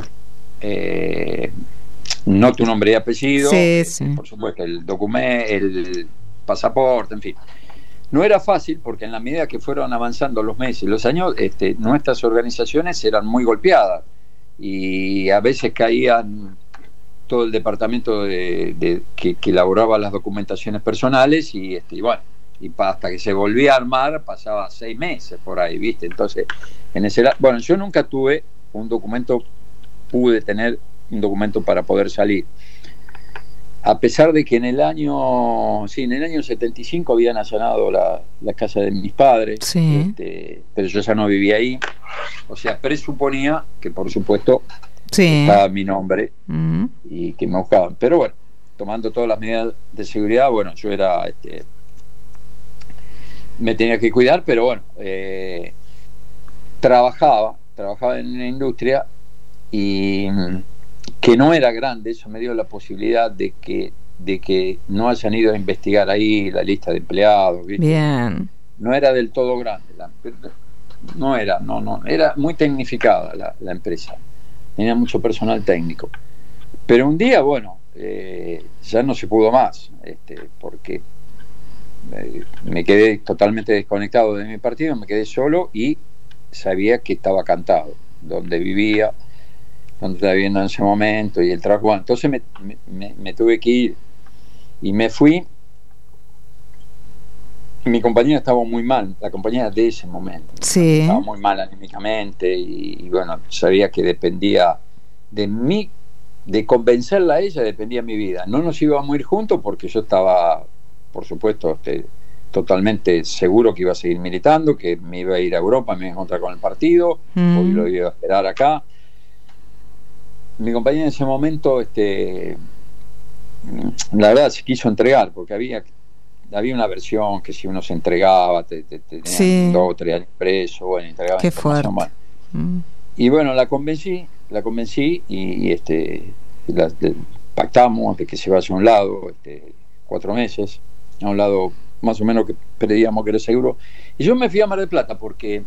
eh, no tu nombre y apellido, Sí, sí. por supuesto, el documento, el pasaporte, en fin. No era fácil porque en la medida que fueron avanzando los meses y los años, este, nuestras organizaciones eran muy golpeadas. Y a veces caían todo el departamento de, de, que, que elaboraba las documentaciones personales, y, este, y bueno, y pa, hasta que se volvía a armar pasaba seis meses por ahí, ¿viste? Entonces, en ese bueno, yo nunca tuve un documento, pude tener un documento para poder salir. A pesar de que en el año, sí, en el año setenta y cinco habían allanado la, la casa de mis padres, Sí. este, pero yo ya no vivía ahí. O sea, presuponía que, por supuesto, Sí. estaba mi nombre Mm. y que me buscaban. Pero bueno, tomando todas las medidas de seguridad, bueno, yo era, este, me tenía que cuidar, pero bueno, eh, trabajaba, trabajaba en la industria, y que no era grande, eso me dio la posibilidad de que de que no hayan ido a investigar ahí la lista de empleados, ¿viste? Bien. No era del todo grande, la, no era, no, no, era muy tecnificada la, la empresa, tenía mucho personal técnico. Pero un día, bueno, eh, ya no se pudo más, este, porque eh, me quedé totalmente desconectado de mi partido, me quedé solo y sabía que estaba cantado, donde vivía, donde estaba viviendo en ese momento y el trabajo. Bueno, entonces me, me, me tuve que ir y me fui. Mi compañía estaba muy mal, la compañía de ese momento. Sí. Estaba muy mal anímicamente y, y bueno, sabía que dependía de mí, de convencerla a ella, dependía mi vida. No nos íbamos a ir juntos porque yo estaba, por supuesto, este, totalmente seguro que iba a seguir militando, que me iba a ir a Europa, me iba a encontrar con el partido, Mm. hoy lo iba a esperar acá. mi compañía en ese momento, este, la verdad se quiso entregar, porque había, había una versión que si uno se entregaba, te, te, te tenían Sí. dos o tres años preso, bueno, entregaba Qué información, fuerte. bueno. Mm. Y bueno, la convencí, la convencí y, y este, la, de, pactamos de que se vaya a un lado, este, cuatro meses, a un lado más o menos que creíamos que era seguro. Y yo me fui a Mar del Plata porque,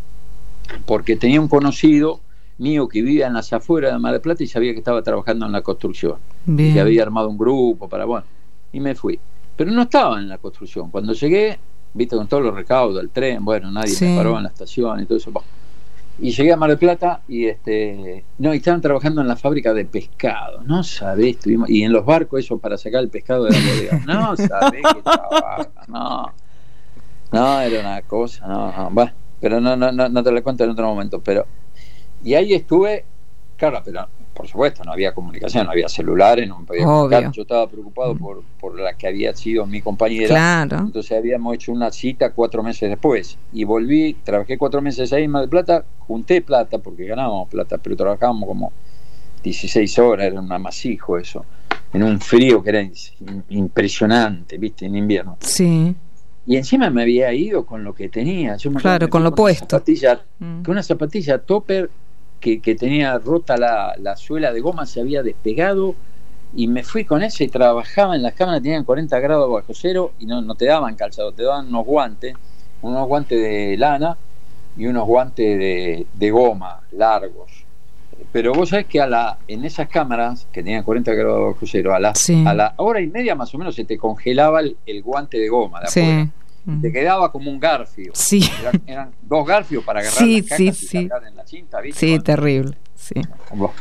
porque tenía un conocido mío que vivía en las afueras de Mar del Plata y sabía que estaba trabajando en la construcción. Bien. Y que había armado un grupo para, bueno, y me fui. Pero no estaba en la construcción. Cuando llegué, viste, con todos los recaudos, el tren, bueno, nadie Sí. me paró en la estación y todo eso. Bueno, y llegué a Mar del Plata y este no, y estaban trabajando en la fábrica de pescado, no sabés, estuvimos, y en los barcos eso para sacar el pescado de la bodega, no sabés qué trabajo, no, no, era una cosa, no, no, bueno, pero no, no, no, no te lo cuento en otro momento, pero, y ahí estuve, claro, pero por supuesto no había comunicación, no había celulares, no me podía comunicar, yo estaba preocupado por, por la que había sido mi compañera, claro. Entonces habíamos hecho una cita cuatro meses después y volví, trabajé cuatro meses ahí en Mar del Plata, junté plata porque ganábamos plata, pero trabajábamos como dieciséis horas, era un amasijo eso, en un frío que era impresionante, viste, en invierno. Sí. Y encima me había ido con lo que tenía, yo me claro, con lo con puesto, una zapatilla, mm. con una zapatilla topper que, que tenía rota la, la suela de goma, se había despegado, y me fui con eso y trabajaba en las cámaras, tenían cuarenta grados bajo cero y no, no te daban calzado, te daban unos guantes, unos guantes de lana y unos guantes de, de goma largos. Pero vos sabés que a la, en esas cámaras que tenían cuarenta grados bajo cero, a la, sí. a la hora y media más o menos se te congelaba el, el guante de goma de afuera. Sí. Te quedaba como un garfio. Sí. Eran, eran dos garfios para agarrar sí, las cajas sí, y sí. cargar en la cinta, ¿viste? Sí, Bueno, terrible. Sí. Bueno.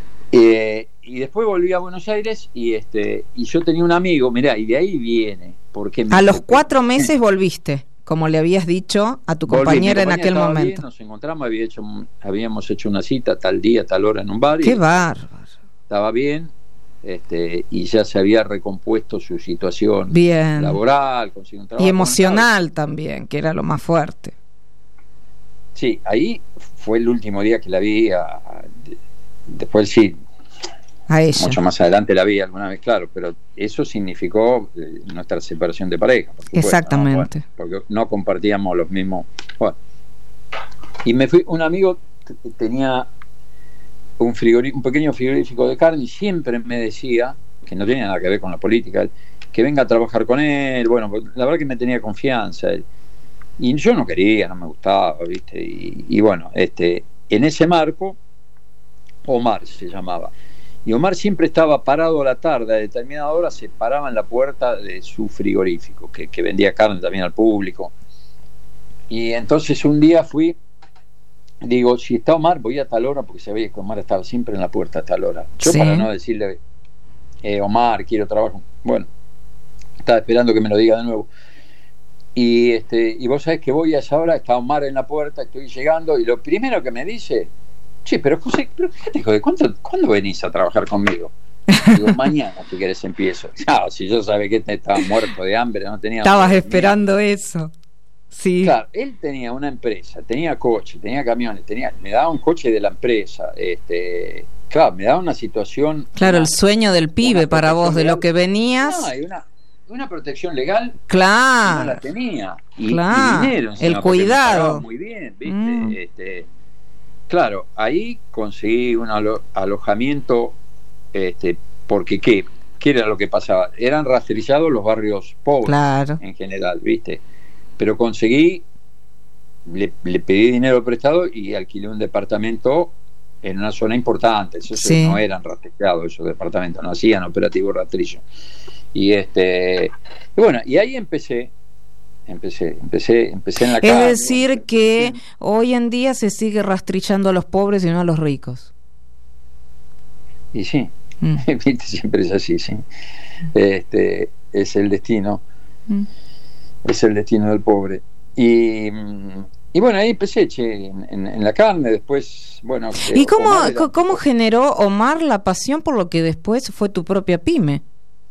Eh, y después volví a Buenos Aires y este y yo tenía un amigo, mirá, y de ahí viene. Porque a los cuatro meses volviste, como le habías dicho a tu Volví, compañera en aquel momento. Bien, nos encontramos, había hecho, habíamos hecho una cita tal día, tal hora en un bar. Qué y bárbaro. Estaba bien, este, y ya se había recompuesto su situación bien. laboral, consiguió un trabajo. Y emocional también, que era lo más fuerte. Sí, ahí fue el último día que la vi, a, a, después sí, a ella. Mucho más adelante la vi alguna vez, claro, pero eso significó eh, nuestra separación de pareja. Por supuesto, exactamente. ¿no? Bueno, porque no compartíamos los mismos. Bueno. Y me fui, un amigo t- tenía un, frigori- un pequeño frigorífico de carne y siempre me decía, que no tenía nada que ver con la política, que venga a trabajar con él. Bueno, la verdad que me tenía confianza. Él. Y yo no quería, no me gustaba, ¿viste? Y, y bueno, este, en ese marco, Omar se llamaba. Y Omar siempre estaba parado a la tarde, a determinada hora se paraba en la puerta de su frigorífico, que, que vendía carne también al público. Y entonces un día fui, digo, si está Omar, voy a tal hora, porque sabía que Omar estaba siempre en la puerta a tal hora. Yo sí. Para no decirle, eh, Omar, quiero trabajo. Bueno, estaba esperando que me lo diga de nuevo. Y, este, y vos sabés que voy a esa hora, está Omar en la puerta, estoy llegando, y lo primero que me dice... Sí, pero José, pero fíjate, joder, ¿cuándo, ¿cuándo venís a trabajar conmigo? Digo, mañana, si querés empiezo. Claro, si yo sabía que estaba muerto de hambre, no tenía... Estabas esperando eso. Sí. Claro, él tenía una empresa, tenía coche, tenía camiones, tenía, me daba un coche de la empresa, este, claro, me daba una situación... Claro, una, el sueño del pibe para vos, de legal. Lo que venías... No, y una, una protección legal... Claro. No la tenía. Y, claro. y dinero encima, el cuidado. Muy bien, ¿viste? Mm. Este... Claro, ahí conseguí un alo- alojamiento, este, porque ¿qué? ¿Qué era lo que pasaba? Eran rastrillados los barrios pobres, claro. En general, ¿viste? Pero conseguí, le, le pedí dinero prestado y alquilé un departamento en una zona importante. Esos sí. No eran rastrillados esos departamentos, no hacían operativo rastrillo. Y este, y bueno, y ahí empecé. Empecé, empecé, empecé en la Es calle. decir, bueno, que sí. Hoy en día se sigue rastrillando a los pobres y no a los ricos. Y sí, mm. siempre es así, sí. Este, es el destino, mm. es el destino del pobre. Y, y bueno, ahí empecé, che, en, en, en la carne, después, bueno. ¿Y cómo, era... cómo generó Omar la pasión por lo que después fue tu propia pyme?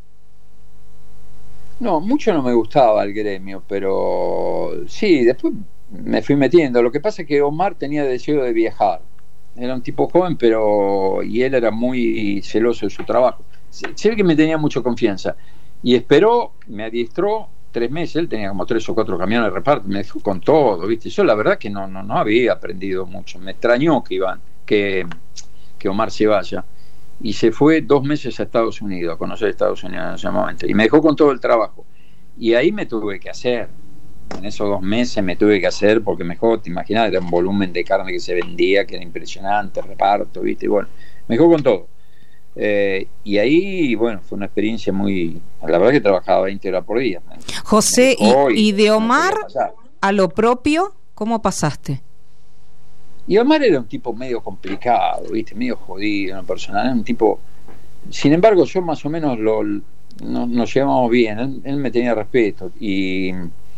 No, mucho no me gustaba el gremio, pero sí, después me fui metiendo. Lo que pasa es que Omar tenía deseo de viajar era un tipo joven, pero y él era muy celoso de su trabajo. Se, se ve que me tenía mucha confianza. Y esperó, me adiestró tres meses, él tenía como tres o cuatro camiones de reparto, me dejó con todo, ¿viste? Yo la verdad que no, no, no había aprendido mucho, me extrañó que Iván, que, que Omar se vaya. Y se fue dos meses a Estados Unidos, a conocer Estados Unidos en ese momento. Y me dejó con todo el trabajo. Y ahí me tuve que hacer. En esos dos meses me tuve que hacer, porque mejor, te imaginas, era un volumen de carne que se vendía, que era impresionante, reparto, ¿viste? Y bueno, me dejó con todo. Eh, y ahí, bueno, fue una experiencia muy... La verdad que trabajaba veinte horas por día. José, y, y de Omar a lo propio, ¿cómo pasaste? Y Omar era un tipo medio complicado, ¿viste? Medio jodido, una persona, era un tipo... Sin embargo, yo más o menos lo, no, nos llevamos bien, él, él me tenía respeto. Y...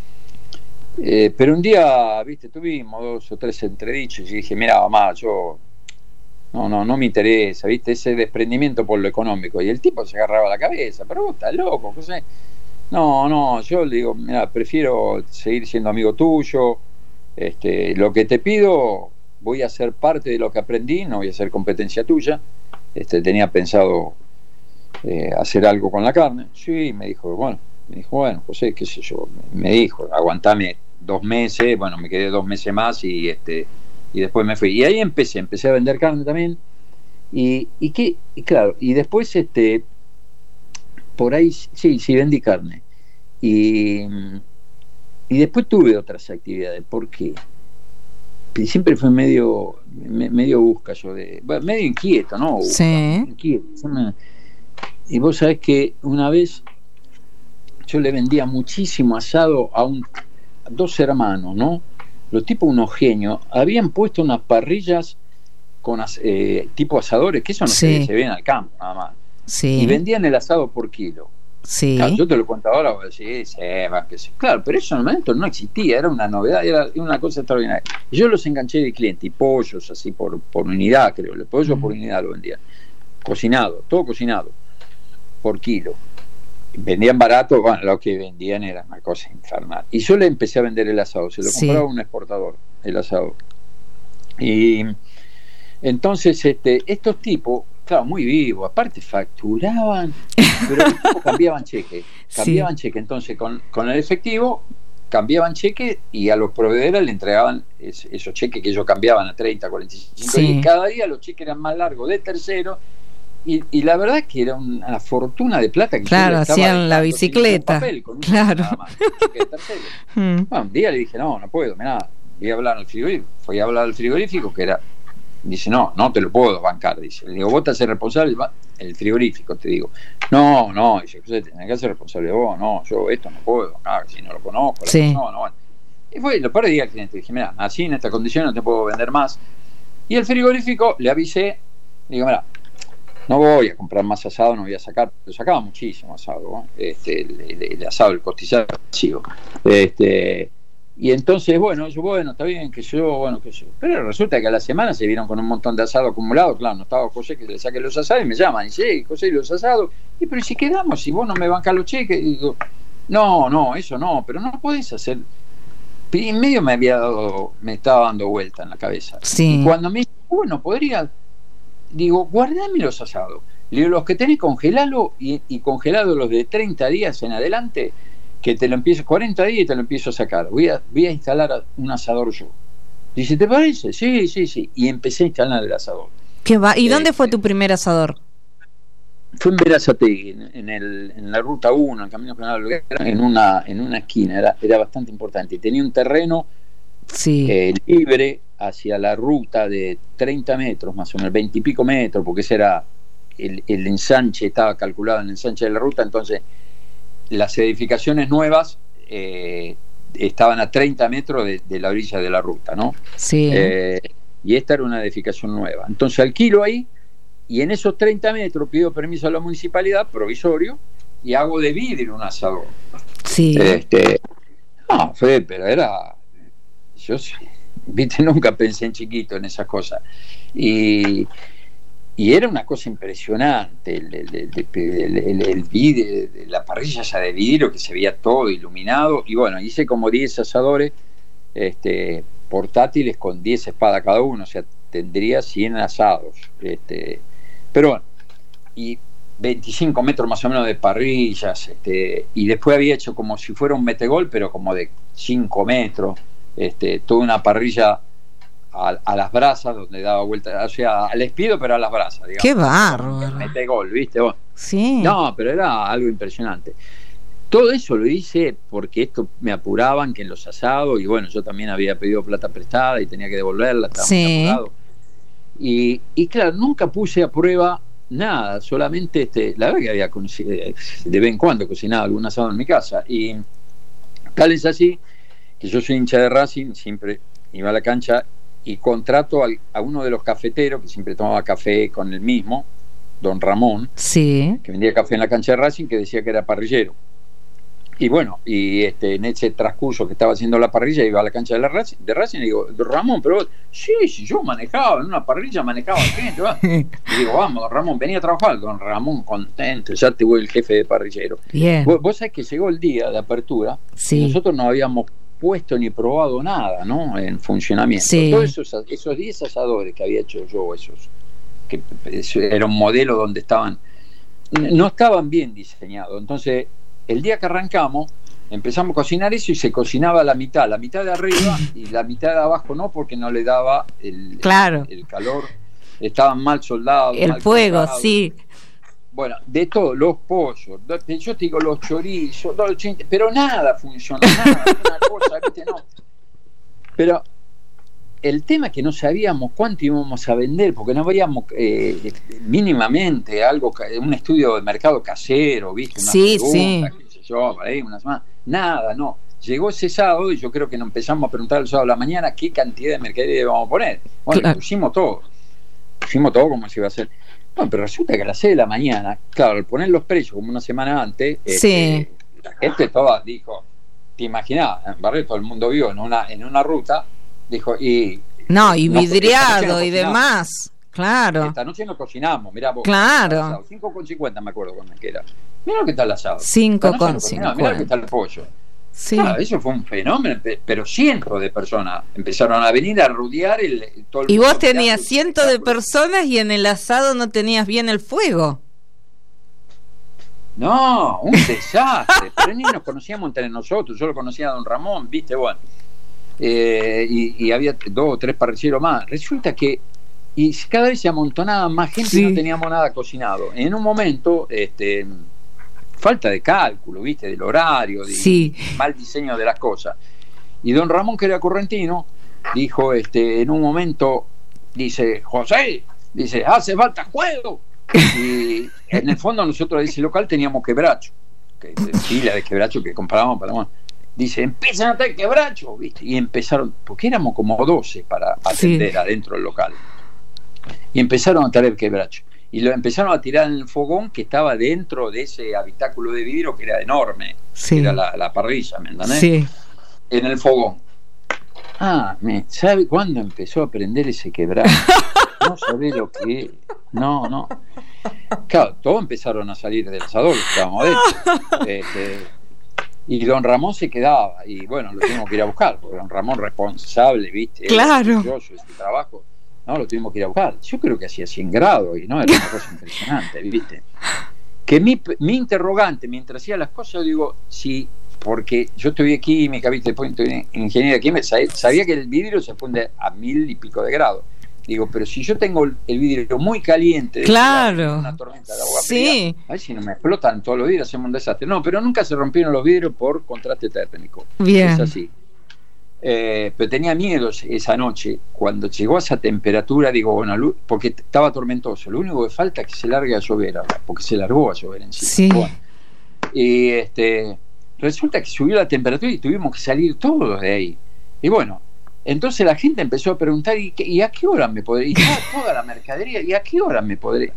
Eh, pero un día, ¿viste? Tuvimos dos o tres entredichos y dije, mira, Omar, yo... No, no, no me interesa, ¿viste? Ese desprendimiento por lo económico. Y el tipo se agarraba la cabeza, pero vos estás loco, José. No, no, yo le digo, mira, prefiero seguir siendo amigo tuyo. Este, lo que te pido, voy a ser parte de lo que aprendí, no voy a ser competencia tuya. Este, tenía pensado eh, hacer algo con la carne. Sí, me dijo, bueno, me dijo, bueno, José, qué sé yo, me dijo, aguantame dos meses, bueno, me quedé dos meses más y este. Y después me fui. Y ahí empecé, empecé a vender carne también. Y, y que, y claro, y después este por ahí sí, sí vendí carne. Y, y después tuve otras actividades. ¿Por qué? Siempre fue medio, me, medio busca yo de. Bueno, medio inquieto, ¿no? Busca, sí. Inquieto. Y vos sabés que una vez yo le vendía muchísimo asado a un a dos hermanos, ¿no? Los tipos, unos genios, habían puesto unas parrillas con eh, tipo asadores, que eso no sí. se, se ven al campo nada más. Sí. Y vendían el asado por kilo. Sí. Claro, yo te lo cuento ahora, vos decís, sí, va, que sí. Claro, pero eso en el momento no existía, era una novedad, era una cosa extraordinaria. Y yo los enganché de cliente, y pollos así por, por unidad, creo, el pollo mm. por unidad lo vendían. Cocinado, todo cocinado, por kilo. Vendían barato, bueno, lo que vendían era una cosa infernal. Y yo le empecé a vender el asado, se lo sí. compraba un exportador, el asado. Y entonces este, estos tipos, claro, muy vivos, aparte facturaban, pero los tipos cambiaban cheque, cambiaban sí. cheque, entonces con, con el efectivo cambiaban cheque y a los proveedores le entregaban es, esos cheques que ellos cambiaban a treinta, cuarenta y cinco sí. y cada día los cheques eran más largos de tercero. Y, y la verdad es que era una fortuna de plata que claro, yo hacían la bicicleta papel, con un claro más, un bueno, un día le dije no, no puedo, mirá, voy a hablar al frigorífico, fui a hablar al frigorífico que era, dice no, no te lo puedo bancar, dice, le digo vos te haces responsable, el frigorífico te digo, no, no, dice, José, tenés que hacer responsable vos, no, yo esto no puedo bancar, si no lo conozco, sí. no, no, bueno. Y fue, lo perdí al cliente, dije, mira, así en esta condición no te puedo vender más, y el frigorífico le avisé, le digo, mira, no voy a comprar más asado, no voy a sacar, pero sacaba muchísimo asado, ¿no? este, el, el, el asado, el costillar, este, y entonces, bueno, yo, bueno, está bien, que yo, bueno, que yo, pero resulta que a la semana se vieron con un montón de asado acumulado, claro, no estaba José que le saque los asados y me llaman, y dice, hey, José, los asados, y pero si quedamos, si vos no me bancás los cheques, y digo, no, no, eso no, pero no podés hacer, y en medio me había dado, me estaba dando vuelta en la cabeza, sí. y cuando me dijo, bueno, podría... Digo, guardame los asados. Le digo, los que tenés congelalo y, y congelado los de treinta días en adelante, que te lo empiezo, cuarenta días y te lo empiezo a sacar. Voy a, voy a instalar un asador yo. Dice, ¿te parece? Sí, sí, sí. Y empecé a instalar el asador. ¿Qué va? ¿Y eh, dónde fue eh, tu primer asador? Fue en Berazategui, en, en, el, en la ruta uno, en Camino General Belgrano, en una, en una esquina. Era, era bastante importante. Tenía un terreno sí. eh, libre hacia la ruta de treinta metros, más o menos, veinte y pico metros, porque ese era el, el ensanche, estaba calculado en el ensanche de la ruta, entonces las edificaciones nuevas eh, estaban a treinta metros de, de la orilla de la ruta, ¿no? Sí. Eh, y esta era una edificación nueva. Entonces alquilo ahí, y en esos treinta metros pido permiso a la municipalidad, provisorio, y hago de vidrio un asador. Sí. Este, no, fue, pero era... Yo viste, nunca pensé en chiquito en esas cosas y, y era una cosa impresionante el, el, el, el, el, el vidrio, la parrilla ya de vidrio que se veía todo iluminado y bueno, hice como diez asadores este, portátiles con diez espadas cada uno, o sea, tendría cien asados. Este, pero bueno, y veinticinco metros más o menos de parrillas, este, y después había hecho como si fuera un metegol, pero como de cinco metros, este, toda una parrilla a, a las brasas, donde daba vuelta, o sea, al espido, pero a las brasas, digamos. ¡Qué bárbaro! Metegol, ¿viste vos? Sí. No, pero era algo impresionante. Todo eso lo hice porque esto me apuraban, que en los asados, y bueno, yo también había pedido plata prestada y tenía que devolverla, estaba sí. muy apurado. Y, y claro, nunca puse a prueba nada, solamente este, la verdad que había de vez en cuando cocinado algún asado en mi casa. Y tal es así que yo soy hincha de Racing, siempre iba a la cancha y contrato al, a uno de los cafeteros que siempre tomaba café con el mismo, don Ramón, sí. que vendía café en la cancha de Racing, que decía que era parrillero. Y bueno, y este, en ese transcurso que estaba haciendo la parrilla, iba a la cancha de, la Racing, de Racing y digo, Ramón, pero vos, sí, sí, yo manejaba en una parrilla, manejaba gente, ¿va? Y digo, vamos, don Ramón, venía a trabajar. Don Ramón, contento, ya te voy el jefe de parrillero. Bien. Vos, vos sabés que llegó el día de apertura, sí. y nosotros no habíamos puesto ni probado nada, ¿no? En funcionamiento. Sí. Todos esos, esos diez asadores que había hecho yo, esos, que era un modelo donde estaban, no estaban bien diseñados. Entonces, el día que arrancamos, empezamos a cocinar eso y se cocinaba la mitad, la mitad de arriba y la mitad de abajo no, porque no le daba el, claro. el, el calor, estaban mal soldados. El mal fuego, preparados. Sí. Bueno, de todo, los pollos, yo te digo los chorizos, los chinches, pero nada funciona, nada, una cosa, ¿viste? No. Pero el tema es que no sabíamos cuánto íbamos a vender, porque no veíamos eh, mínimamente algo, un estudio de mercado casero, ¿viste? Una sí, pregunta, sí. qué sé yo, por ahí, una semana. Nada, no. Llegó ese sábado y yo creo que nos empezamos a preguntar el sábado a la mañana qué cantidad de mercadería íbamos a poner. Bueno, claro. pusimos todo. Pusimos todo como se iba a hacer. Bueno, pero resulta que a las seis de la mañana, claro, al poner los precios como una semana antes, sí. este, la gente toda dijo, te imaginás, en Barrio todo el mundo vio en una, en una ruta, dijo, y no, y no, vidriado no y demás, claro. Esta noche no cocinamos, mirá vos. Claro. cinco con cincuenta me acuerdo cuando que era. Mirá lo que está el asado. cinco con cincuenta. Mirá lo que está el pollo. Sí. Claro, eso fue un fenómeno, pero cientos de personas empezaron a venir a rodear el, todo el y vos tenías cientos de personas y en el asado no tenías bien el fuego. No, un desastre. Pero ni nos conocíamos entre nosotros. Yo lo conocía a don Ramón, viste, bueno. Eh, y, y había dos o tres parrilleros más. Resulta que y cada vez se amontonaba más gente, sí. Y no teníamos nada cocinado. En un momento, este, falta de cálculo, viste, del horario, de, sí. mal diseño de las cosas. Y don Ramón, que era correntino, dijo, este, en un momento, dice, José, dice, hace falta juego. Y en el fondo nosotros de ese local teníamos quebracho, que fila de quebracho que comprábamos para bueno. Dice, empiezan a tener quebracho, ¿viste? Y empezaron, porque éramos como doce para atender sí. adentro del local. Y empezaron a traer quebracho. Y lo empezaron a tirar en el fogón que estaba dentro de ese habitáculo de vidrio que era enorme, sí. que era la, la parrilla, ¿me entendés? Sí. En el fogón. Ah, ¿sabe cuándo empezó a prender ese quebracho? No sabés lo que... No, no. Claro, todos empezaron a salir del asador, estábamos adentro. Este, y don Ramón se quedaba, y bueno, lo tuvimos que ir a buscar, porque don Ramón responsable, ¿viste? Claro. Yo, ese trabajo, no, lo tuvimos que ir a buscar. Yo creo que hacía cien grados, y no, era una cosa impresionante, ¿viste? Que mi, mi interrogante, mientras hacía las cosas, yo digo, sí, porque yo estudié química, ¿viste? Después de ingeniería química, sabía que el vidrio se funde a mil y pico de grados. Digo, pero si yo tengo el vidrio muy caliente, claro, una tormenta de agua sí. fría, a ver si no me explotan todos los vidrios, hacemos un desastre. No, pero nunca se rompieron los vidrios por contraste térmico. Bien. Es así. Eh, pero tenía miedo esa noche, cuando llegó a esa temperatura, digo, bueno, porque estaba tormentoso, lo único que falta es que se largue a llover ahora, porque se largó a llover encima. Sí. Bueno, y este, resulta que subió la temperatura y tuvimos que salir todos de ahí. Y bueno, entonces la gente empezó a preguntar, ¿y, qué, ¿y a qué hora me podré? Y toda, toda la mercadería, ¿y a qué hora me podré?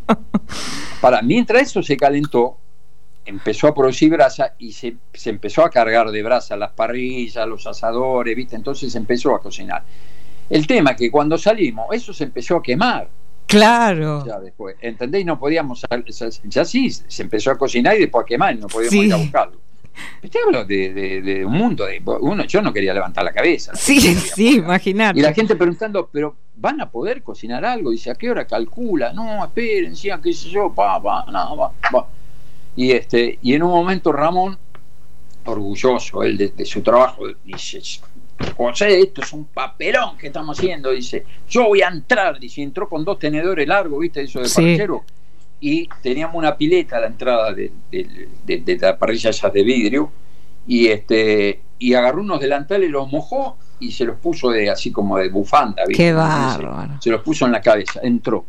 Para, mientras eso se calentó, empezó a producir brasa y se, se empezó a cargar de brasa las parrillas, los asadores, ¿viste? Entonces se empezó a cocinar. El tema es que cuando salimos, eso se empezó a quemar. Claro. Ya después, ¿entendés? No podíamos, ya sí, se empezó a cocinar y después a quemar y no podíamos sí. ir a buscarlo. Te hablo de, de, de un mundo de uno, yo no quería levantar la cabeza. Sí, sí, imagínate. Y la gente preguntando, pero ¿van a poder cocinar algo? Dice, ¿a qué hora calcula? No, esperen, sí, qué sé yo, pa, pa, no, va, va. Y este, y en un momento Ramón, orgulloso él de, de su trabajo, dice, José, esto es un papelón que estamos haciendo, dice, yo voy a entrar, dice, entró con dos tenedores largos, ¿viste? Eso de sí. parrillero, y teníamos una pileta a la entrada de, de, de, de la parrilla esas de vidrio, y este y agarró unos delantales, los mojó y se los puso de así como de bufanda, ¿viste? Qué bárbaro. Se, se los puso en la cabeza, entró,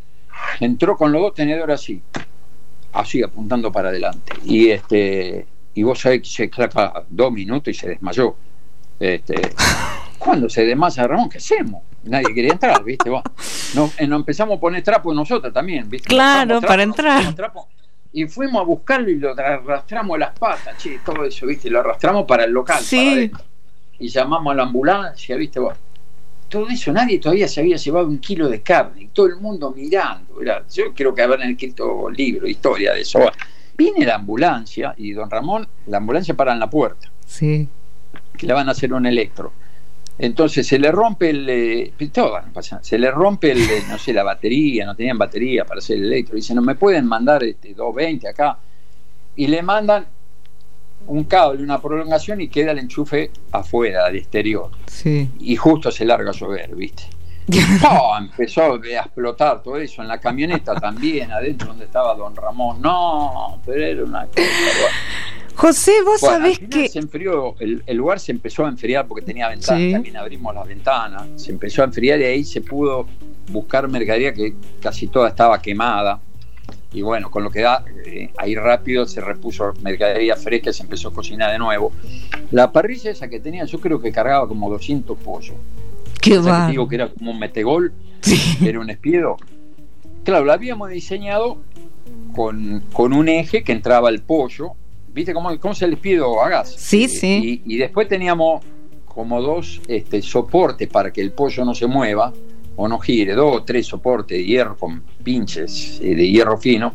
entró con los dos tenedores así, así apuntando para adelante, y este y vos sabés que se clapa dos minutos y se desmayó. Este, cuando se desmaya Ramón, ¿qué hacemos? Nadie quería entrar, ¿viste? Bueno, nos, nos empezamos a poner trapo nosotros también, ¿viste? Claro, trapo, para entrar. Trapo, y fuimos a buscarlo y lo arrastramos las patas, che, todo eso, ¿viste? Lo arrastramos para el local, sí. para adentro. Y llamamos a la ambulancia, ¿viste? Bueno, todo eso, nadie todavía se había llevado un kilo de carne, y todo el mundo mirando. Era, yo creo que habrán escrito libro, historia de eso. Bueno, viene la ambulancia y don Ramón, la ambulancia para en la puerta. Sí. Que le van a hacer un electro. Entonces se le rompe el eh, todo, no pasa nada. Se le rompe el, eh, no sé, la batería, no tenían batería para hacer el electro. Dice, no me pueden mandar este doscientos veinte acá. Y le mandan un cable, una prolongación, y queda el enchufe afuera, al exterior. Sí. Y justo se larga a llover, ¿viste? Oh, empezó a explotar todo eso en la camioneta también, adentro donde estaba don Ramón. No, pero era una cosa. Bueno. José, vos bueno, sabés al final que se enfrió, el, el lugar se empezó a enfriar porque tenía ventanas, sí. También abrimos las ventanas, se empezó a enfriar y ahí se pudo buscar mercadería que casi toda estaba quemada. Y bueno, con lo que da, eh, ahí rápido se repuso mercadería fresca y se empezó a cocinar de nuevo. La parrilla esa que tenía, yo creo que cargaba como doscientos pollos. Qué o sea, va. que digo que era como un metegol, sí. Era un espiedo. Claro, lo habíamos diseñado con, con un eje que entraba el pollo. ¿Viste cómo, cómo se les pido a gas? Sí, eh, sí. Y, y después teníamos como dos este, soportes para que el pollo no se mueva o no gire, dos o tres soportes de hierro con pinches eh, de hierro fino.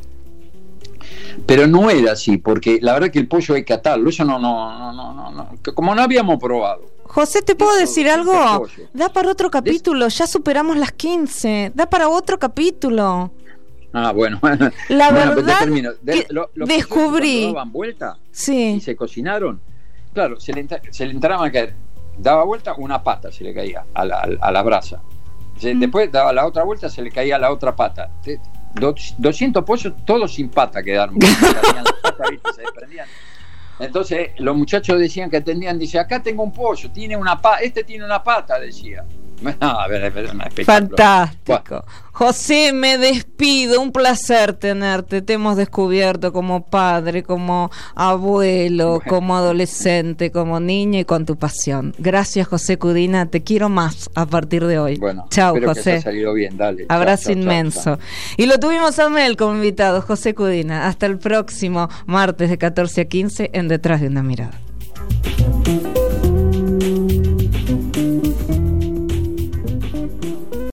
Pero no era así, porque la verdad que el pollo hay que atarlo, eso no, no, no, no, no, como no habíamos probado. José, ¿te puedo Eso, decir algo? pollo. Da para otro capítulo, ya superamos las quince, da para otro capítulo. Ah, bueno. La bueno, verdad de, que lo, lo descubrí. Cuando daban vuelta sí. Y se cocinaron, claro, se le, se le entraban a caer. Daba vuelta, una pata se le caía a la, a la brasa. Se, mm. Después daba la otra vuelta, se le caía la otra pata. doscientos pollos, todos sin pata quedaron. Las patas, ¿viste? Se desprendían. Entonces los muchachos decían que atendían, dice, acá tengo un pollo, tiene una pata, este tiene una pata, decía. No, a ver, a ver, una fantástico. Bueno. José, me despido, un placer tenerte, te hemos descubierto como padre, como abuelo, bueno. Como adolescente, como niño y con tu pasión. Gracias, José Cudina, te quiero más a partir de hoy. Bueno, chau, espero José. Que haya salido bien, dale. Abrazo chau, chau, inmenso. chau, chau. Y lo tuvimos a Mel como invitado, José Cudina. Hasta el próximo martes de catorce a quince en Detrás de una Mirada.